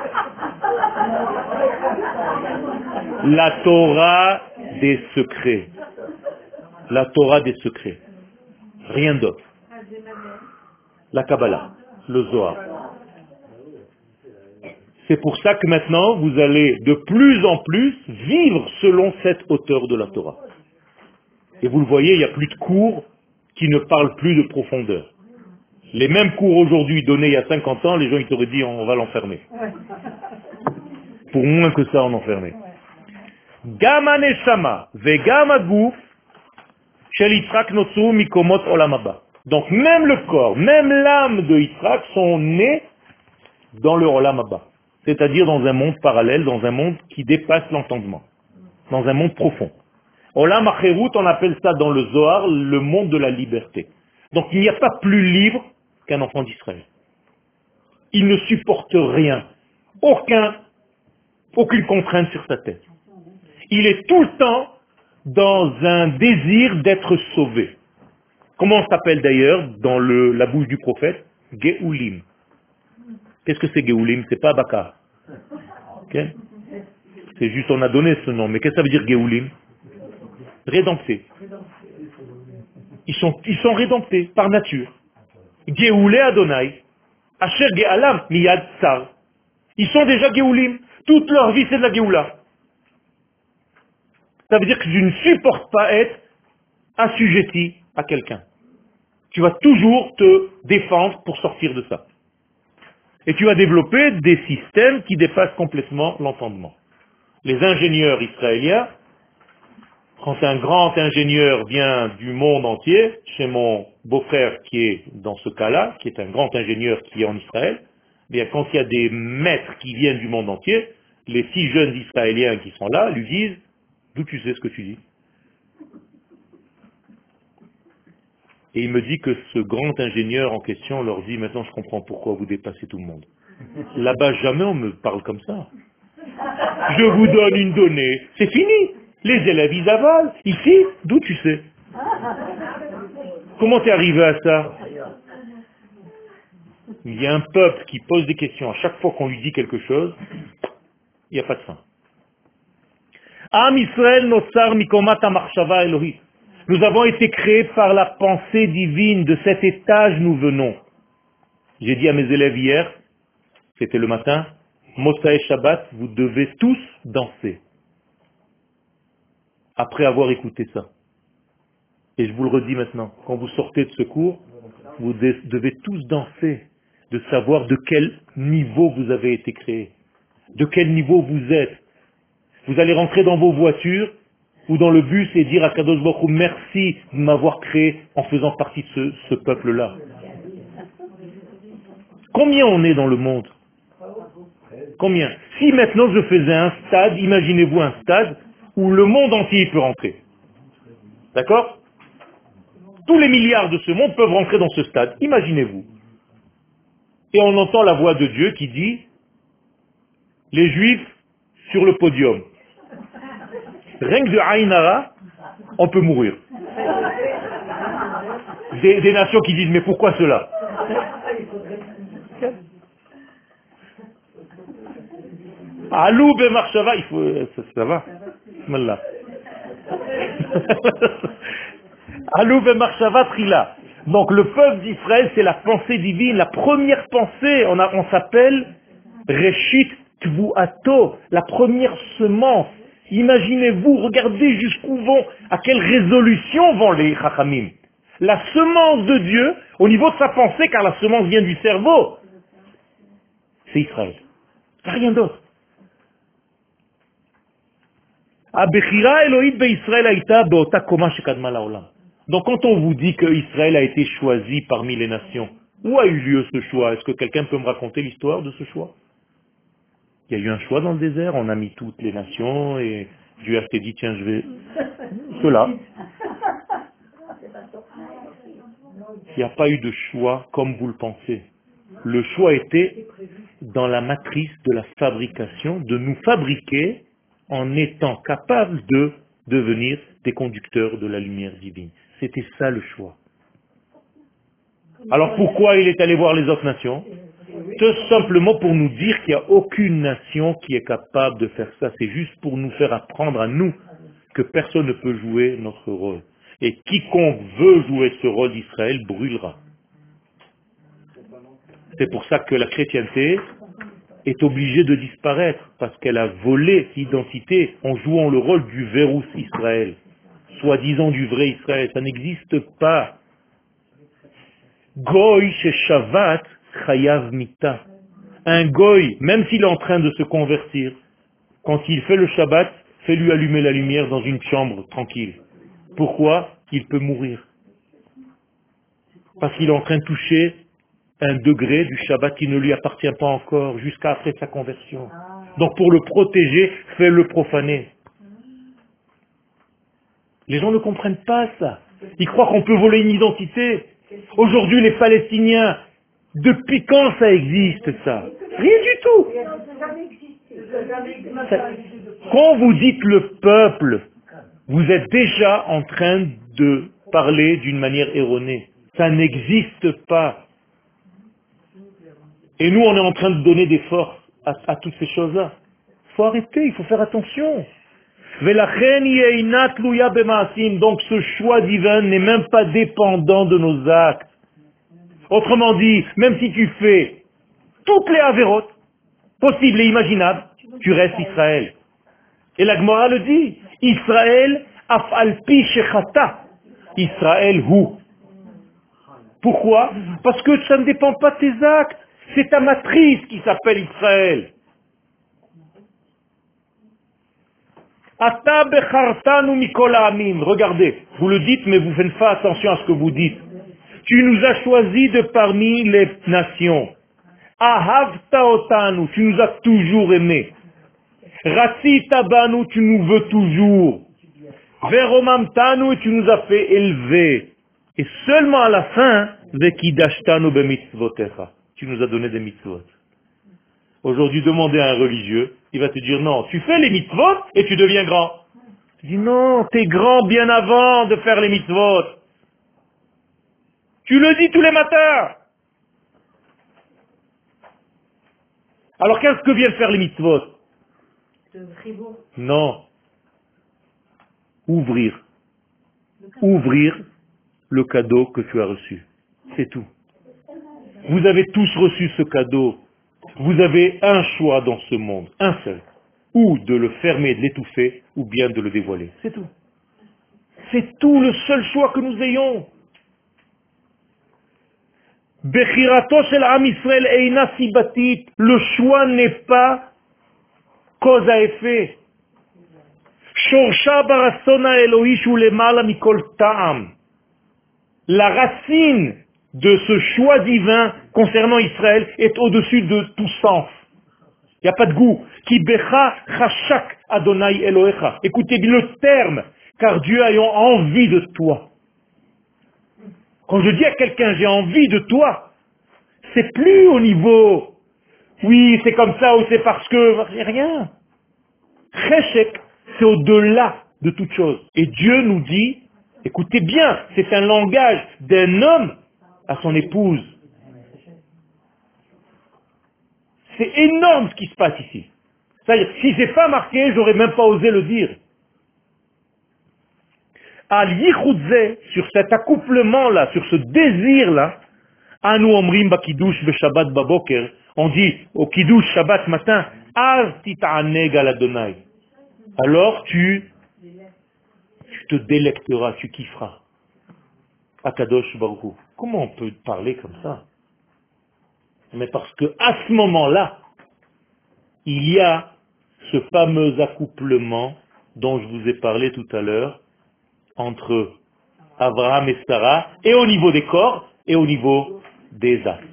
La Torah des secrets. La Torah des secrets. Rien d'autre. La Kabbalah, le Zohar. C'est pour ça que maintenant, vous allez de plus en plus vivre selon cette hauteur de la Torah. Et vous le voyez, il n'y a plus de cours qui ne parlent plus de profondeur. Les mêmes cours aujourd'hui donnés il y a 50 ans, les gens ils t'auraient dit on va l'enfermer. Pour moins que ça, on enfermait. Gama neshama vegama guf shel Yitzhak notzu mikomot olam haba. Donc même le corps, même l'âme de Yitzhak sont nés dans le olam haba. C'est-à-dire dans un monde parallèle, dans un monde qui dépasse l'entendement, dans un monde profond. Olam Acherut, on appelle ça dans le Zohar le monde de la liberté. Donc il n'y a pas plus libre qu'un enfant d'Israël. Il ne supporte rien, aucune contrainte sur sa tête. Il est tout le temps dans un désir d'être sauvé. Comment on s'appelle d'ailleurs dans la bouche du prophète? Géoulim. Qu'est-ce que c'est Géoulim? C'est pas Bakar. Okay? C'est juste on a donné ce nom. Mais qu'est-ce que ça veut dire Géoulim? Rédemptés. Ils sont rédemptés par nature. Géoulé Adonai. Asher Géalam Miyad Tsar. Ils sont déjà Géoulim. Toute leur vie c'est de la Géoula. Ça veut dire que je ne supporte pas être assujetti à quelqu'un. Tu vas toujours te défendre pour sortir de ça. Et tu vas développer des systèmes qui dépassent complètement l'entendement. Les ingénieurs israéliens, quand un grand ingénieur vient du monde entier, chez mon beau-frère qui est dans ce cas-là, qui est un grand ingénieur qui est en Israël, bien quand il y a des maîtres qui viennent du monde entier, les 6 jeunes Israéliens qui sont là lui disent « D'où tu sais ce que tu dis ?» Et il me dit que ce grand ingénieur en question leur dit « Maintenant je comprends pourquoi vous dépassez tout le monde. Là-bas jamais on me parle comme ça. Je vous donne une donnée, c'est fini. Les élèves ils avalent. Ici, d'où tu sais? Comment t'es arrivé à ça? » Il y a un peuple qui pose des questions à chaque fois qu'on lui dit quelque chose, il n'y a pas de fin. Am Israël notsar mikomat hamachshava Elohit. Nous avons été créés par la pensée divine, de cet étage nous venons. J'ai dit à mes élèves hier, c'était le matin, Mosaï Shabbat, vous devez tous danser. Après avoir écouté ça. Et je vous le redis maintenant, quand vous sortez de ce cours, vous devez tous danser, de savoir de quel niveau vous avez été créés, de quel niveau vous êtes. Vous allez rentrer dans vos voitures ou dans le bus et dire à Kadosh Baruch Hu, merci de m'avoir créé en faisant partie de ce peuple-là. Combien on est dans le monde? Combien? Si maintenant je faisais un stade, imaginez-vous un stade où le monde entier peut rentrer. D'accord? Tous les milliards de ce monde peuvent rentrer dans ce stade. Imaginez-vous. Et on entend la voix de Dieu qui dit, les Juifs sur le podium. Rien que de Aïnara, on peut mourir. Des nations qui disent, mais pourquoi cela? Alou ben Marshava, il faut, ça va. Mallah. Alou ben Marshava trila. Donc le peuple d'Israël, c'est la pensée divine, la première pensée, on s'appelle Reshit Tvuato, la première semence. Imaginez-vous, regardez jusqu'où vont, à quelle résolution vont les Chachamim. La semence de Dieu, au niveau de sa pensée, car la semence vient du cerveau, c'est Israël. Il n'y a rien d'autre. Donc quand on vous dit que Israël a été choisi parmi les nations, où a eu lieu ce choix? Est-ce que quelqu'un peut me raconter l'histoire de ce choix? Il y a eu un choix dans le désert, on a mis toutes les nations et Dieu a dit tiens je vais... Cela. Il n'y a pas eu de choix comme vous le pensez. Le choix était dans la matrice de la fabrication, de nous fabriquer en étant capables de devenir des conducteurs de la lumière divine. C'était ça le choix. Alors pourquoi il est allé voir les autres nations? Tout simplement pour nous dire qu'il n'y a aucune nation qui est capable de faire ça. C'est juste pour nous faire apprendre à nous que personne ne peut jouer notre rôle. Et quiconque veut jouer ce rôle d'Israël brûlera. C'est pour ça que la chrétienté est obligée de disparaître, parce qu'elle a volé l'identité en jouant le rôle du Vérous Israël, soi-disant du vrai Israël. Ça n'existe pas. Goy chez Shavat chayav mita. Un goy, même s'il est en train de se convertir, quand il fait le Shabbat, fais-lui allumer la lumière dans une chambre tranquille. Pourquoi? Il peut mourir. Parce qu'il est en train de toucher un degré du Shabbat qui ne lui appartient pas encore jusqu'à après sa conversion. Donc pour le protéger, fais-le profaner. Les gens ne comprennent pas ça. Ils croient qu'on peut voler une identité. Aujourd'hui, les Palestiniens, depuis quand ça existe ça? Rien du tout. Quand vous dites le peuple, vous êtes déjà en train de parler d'une manière erronée. Ça n'existe pas. Et nous, on est en train de donner des forces à toutes ces choses-là. Il faut arrêter, il faut faire attention. Donc ce choix divin n'est même pas dépendant de nos actes. Autrement dit, même si tu fais toutes les avérotes possibles et imaginables, tu restes Israël. Et la Gemara le dit, Israël afalpi shechata. Israël hu. Pourquoi? Parce que ça ne dépend pas de tes actes. C'est ta matrice qui s'appelle Israël. Ata bechartanu mikol ha'amim. Regardez, vous le dites, mais vous faites pas attention à ce que vous dites. Tu nous as choisis de parmi les nations. Ahavta otanu, tu nous as toujours aimés. Ratzita banu, tu nous veux toujours. Veromamtanu, tu nous as fait élever. Et seulement à la fin, vekidashtanu bemitzvotecha. Tu nous as donné des mitzvot. Aujourd'hui, demandez à un religieux, il va te dire non, tu fais les mitzvot et tu deviens grand. Tu dis non, t'es grand bien avant de faire les mitzvot. Tu le dis tous les matins. Alors qu'est-ce que viennent faire les mitzvot? Non. Ouvrir. Ouvrir le cadeau que tu as reçu. C'est tout. Vous avez tous reçu ce cadeau. Vous avez un choix dans ce monde, un seul. Ou de le fermer, de l'étouffer, ou bien de le dévoiler. C'est tout. C'est tout le seul choix que nous ayons. Bechirato shel Am Israël eina sibatit. Le choix n'est pas cause à effet. Shorsha barasona Elohish u lemala mikol ta'am. La racine de ce choix divin concernant Israël est au-dessus de tout sens. Il n'y a pas de goût. Ki becha chashak Adonai Elohecha. Écoutez bien le terme, car Dieu ayant envie de toi. Quand je dis à quelqu'un j'ai envie de toi, c'est plus au niveau oui c'est comme ça ou c'est parce que rien. Cheshek, c'est au-delà de toute chose. Et Dieu nous dit, écoutez bien, c'est un langage d'un homme à son épouse. C'est énorme ce qui se passe ici. C'est-à-dire, si c'est pas marqué, j'aurais même pas osé le dire. Al yichudze, sur cet accouplement-là, sur ce désir-là, anu omrim ba kiddush be Shabbat baboker, on dit au kiddush Shabbat matin, az tita'aneg al Adonai. Alors tu te délecteras, tu kifferas. Akadosh Baruch Hu. Comment on peut parler comme ça? Mais parce que à ce moment-là, il y a ce fameux accouplement dont je vous ai parlé tout à l'heure entre Abraham et Sarah, et au niveau des corps, et au niveau des âmes.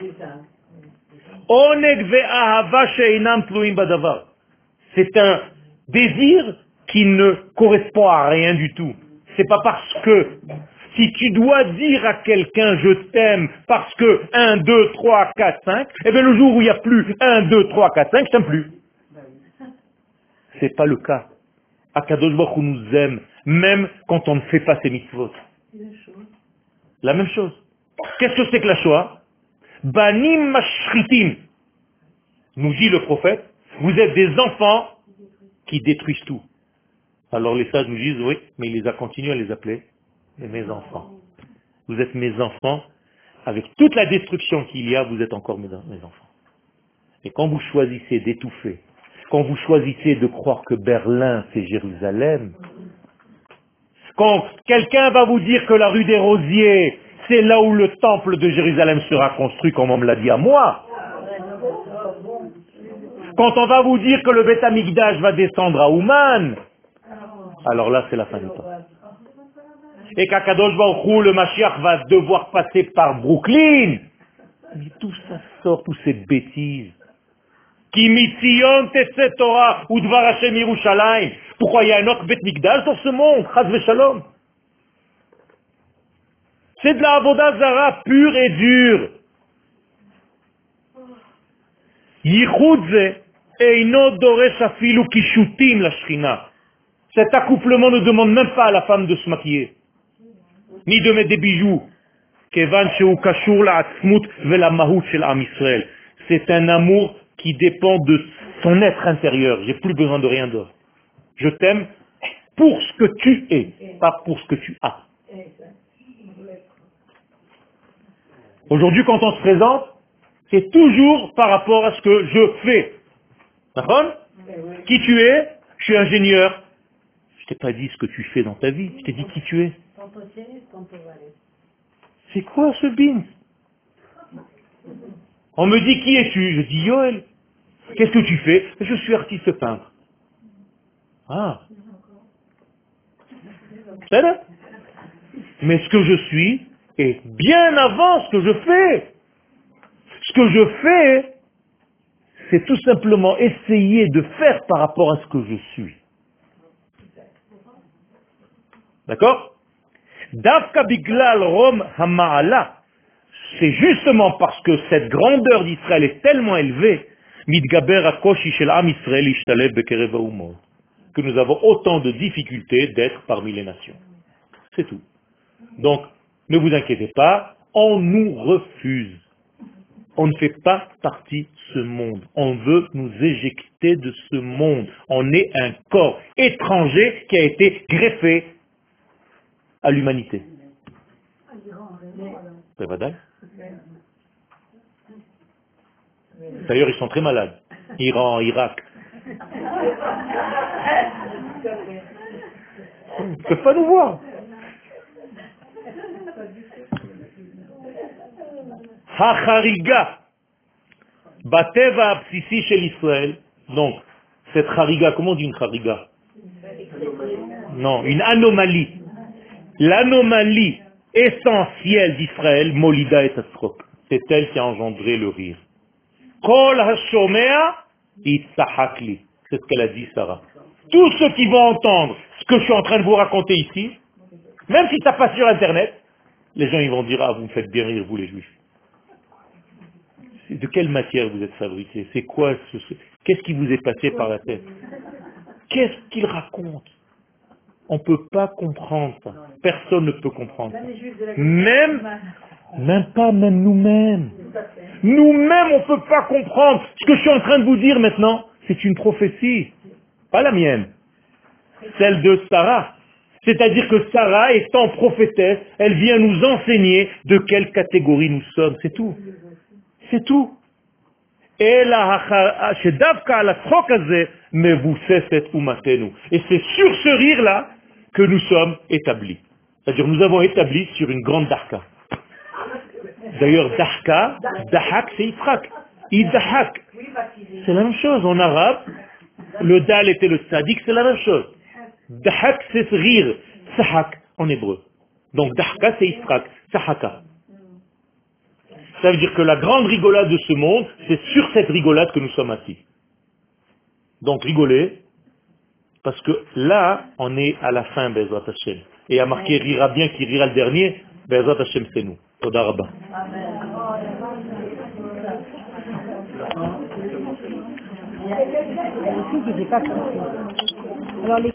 Oneg ve'ahava she'inam tluim badavar. C'est un désir qui ne correspond à rien du tout. C'est pas parce que si tu dois dire à quelqu'un je t'aime parce que 1, 2, 3, 4, 5, et bien le jour où il n'y a plus 1, 2, 3, 4, 5, je t'aime plus. C'est pas le cas. Akadosh Baruch Hu nous aime, même quand on ne fait pas ses mitzvot. La même chose. Qu'est-ce que c'est que la Shoah? Banim mashritim, nous dit le prophète, vous êtes des enfants qui détruisent tout. Alors les sages nous disent, oui, mais il les a continués à les appeler mes enfants. Vous êtes mes enfants, avec toute la destruction qu'il y a, vous êtes encore mes enfants. Et quand vous choisissez d'étouffer, quand vous choisissez de croire que Berlin c'est Jérusalem, quand quelqu'un va vous dire que la rue des Rosiers, c'est là où le temple de Jérusalem sera construit, comme on me l'a dit à moi, quand on va vous dire que le Beth Amikdash va descendre à Ouman, alors là c'est la fin du temps. Et qu'Akadosh Baruch Hu, le Mashiach, va devoir passer par Brooklyn. Mais tout ça sort, toutes ces bêtises. Ki mitzion tetzet Torah udvar Hashem Yerushalayim. Pourquoi il y a un autre Beth Mikdash dans ce monde? Chas v'shalom. C'est de la avoda zara pure et dure. Yichud ze eino doresh afilu kishutim la Shechina. Cet accouplement ne demande même pas à la femme de se maquiller, ni de mettre des bijoux. Kevan sheu kashur la'atzmut ve'lamahut shel Am Yisrael. C'est un amour qui dépend de son être intérieur. J'ai plus besoin de rien d'autre. Je t'aime pour ce que tu es, pas pour ce que tu as. Aujourd'hui, quand on se présente, c'est toujours par rapport à ce que je fais. D'accord? Qui tu es? Je suis ingénieur. Je t'ai pas dit ce que tu fais dans ta vie, je t'ai dit qui tu es. C'est quoi ce bin? On me dit qui es-tu? Je dis Yoel. Qu'est-ce que tu fais? Je suis artiste peintre. Ah. C'est là. Mais ce que je suis est bien avant ce que je fais. Ce que je fais, c'est tout simplement essayer de faire par rapport à ce que je suis. D'accord? Davka biglal rom hama'ala. C'est justement parce que cette grandeur d'Israël est tellement élevée, mitgaber akoshi shel Am Yisrael ishtaleb bekerev ha'umot, que nous avons autant de difficultés d'être parmi les nations. C'est tout. Donc, ne vous inquiétez pas, on nous refuse. On ne fait pas partie de ce monde. On veut nous éjecter de ce monde. On est un corps étranger qui a été greffé à l'humanité. C'est vrai. D'ailleurs, ils sont très malades. Iran, Irak. Ils ne peuvent pas nous voir. Ha-Chariga, Bateva Absisi chez l'Israël. Donc, cette Chariga, comment on dit une Chariga? Non, une anomalie. L'anomalie essentielle d'Israël, Molida et Tasrok. C'est elle qui a engendré le rire. Kol Hashomea Itzahakli. C'est ce qu'elle a dit, Sarah. Tous ceux qui vont entendre ce que je suis en train de vous raconter ici, même si ça passe sur Internet, les gens ils vont dire, ah, vous me faites bien rire, vous les Juifs. De quelle matière vous êtes fabriqués? C'est quoi qu'est-ce qui vous est passé par la tête? Qu'est-ce qu'il raconte? On ne peut pas comprendre ça. Personne ne peut comprendre ça. Même nous-mêmes. Nous-mêmes, on ne peut pas comprendre. Ce que je suis en train de vous dire maintenant, c'est une prophétie. Pas la mienne. Celle de Sarah. C'est-à-dire que Sarah, étant prophétesse, elle vient nous enseigner de quelle catégorie nous sommes. C'est tout. C'est tout. Et c'est sur ce rire-là que nous sommes établis. C'est-à-dire nous avons établi sur une grande darka. D'ailleurs, darka, dahak, c'est Yitzhak. Idahak, c'est la même chose. En arabe, le dal était le tzadik, c'est la même chose. Dahak, c'est rire. Sahak, en hébreu. Donc darka, c'est Yitzhak. Sahaka. Ça veut dire que la grande rigolade de ce monde, c'est sur cette rigolade que nous sommes assis. Donc rigoler, parce que là, on est à la fin, Bezrat Hashem. Et à marqué rira bien qui rira le dernier, Bezrat Hashem c'est nous. Toda Rabba. Il y a des filles qui n'étaient pas compris. Alors, les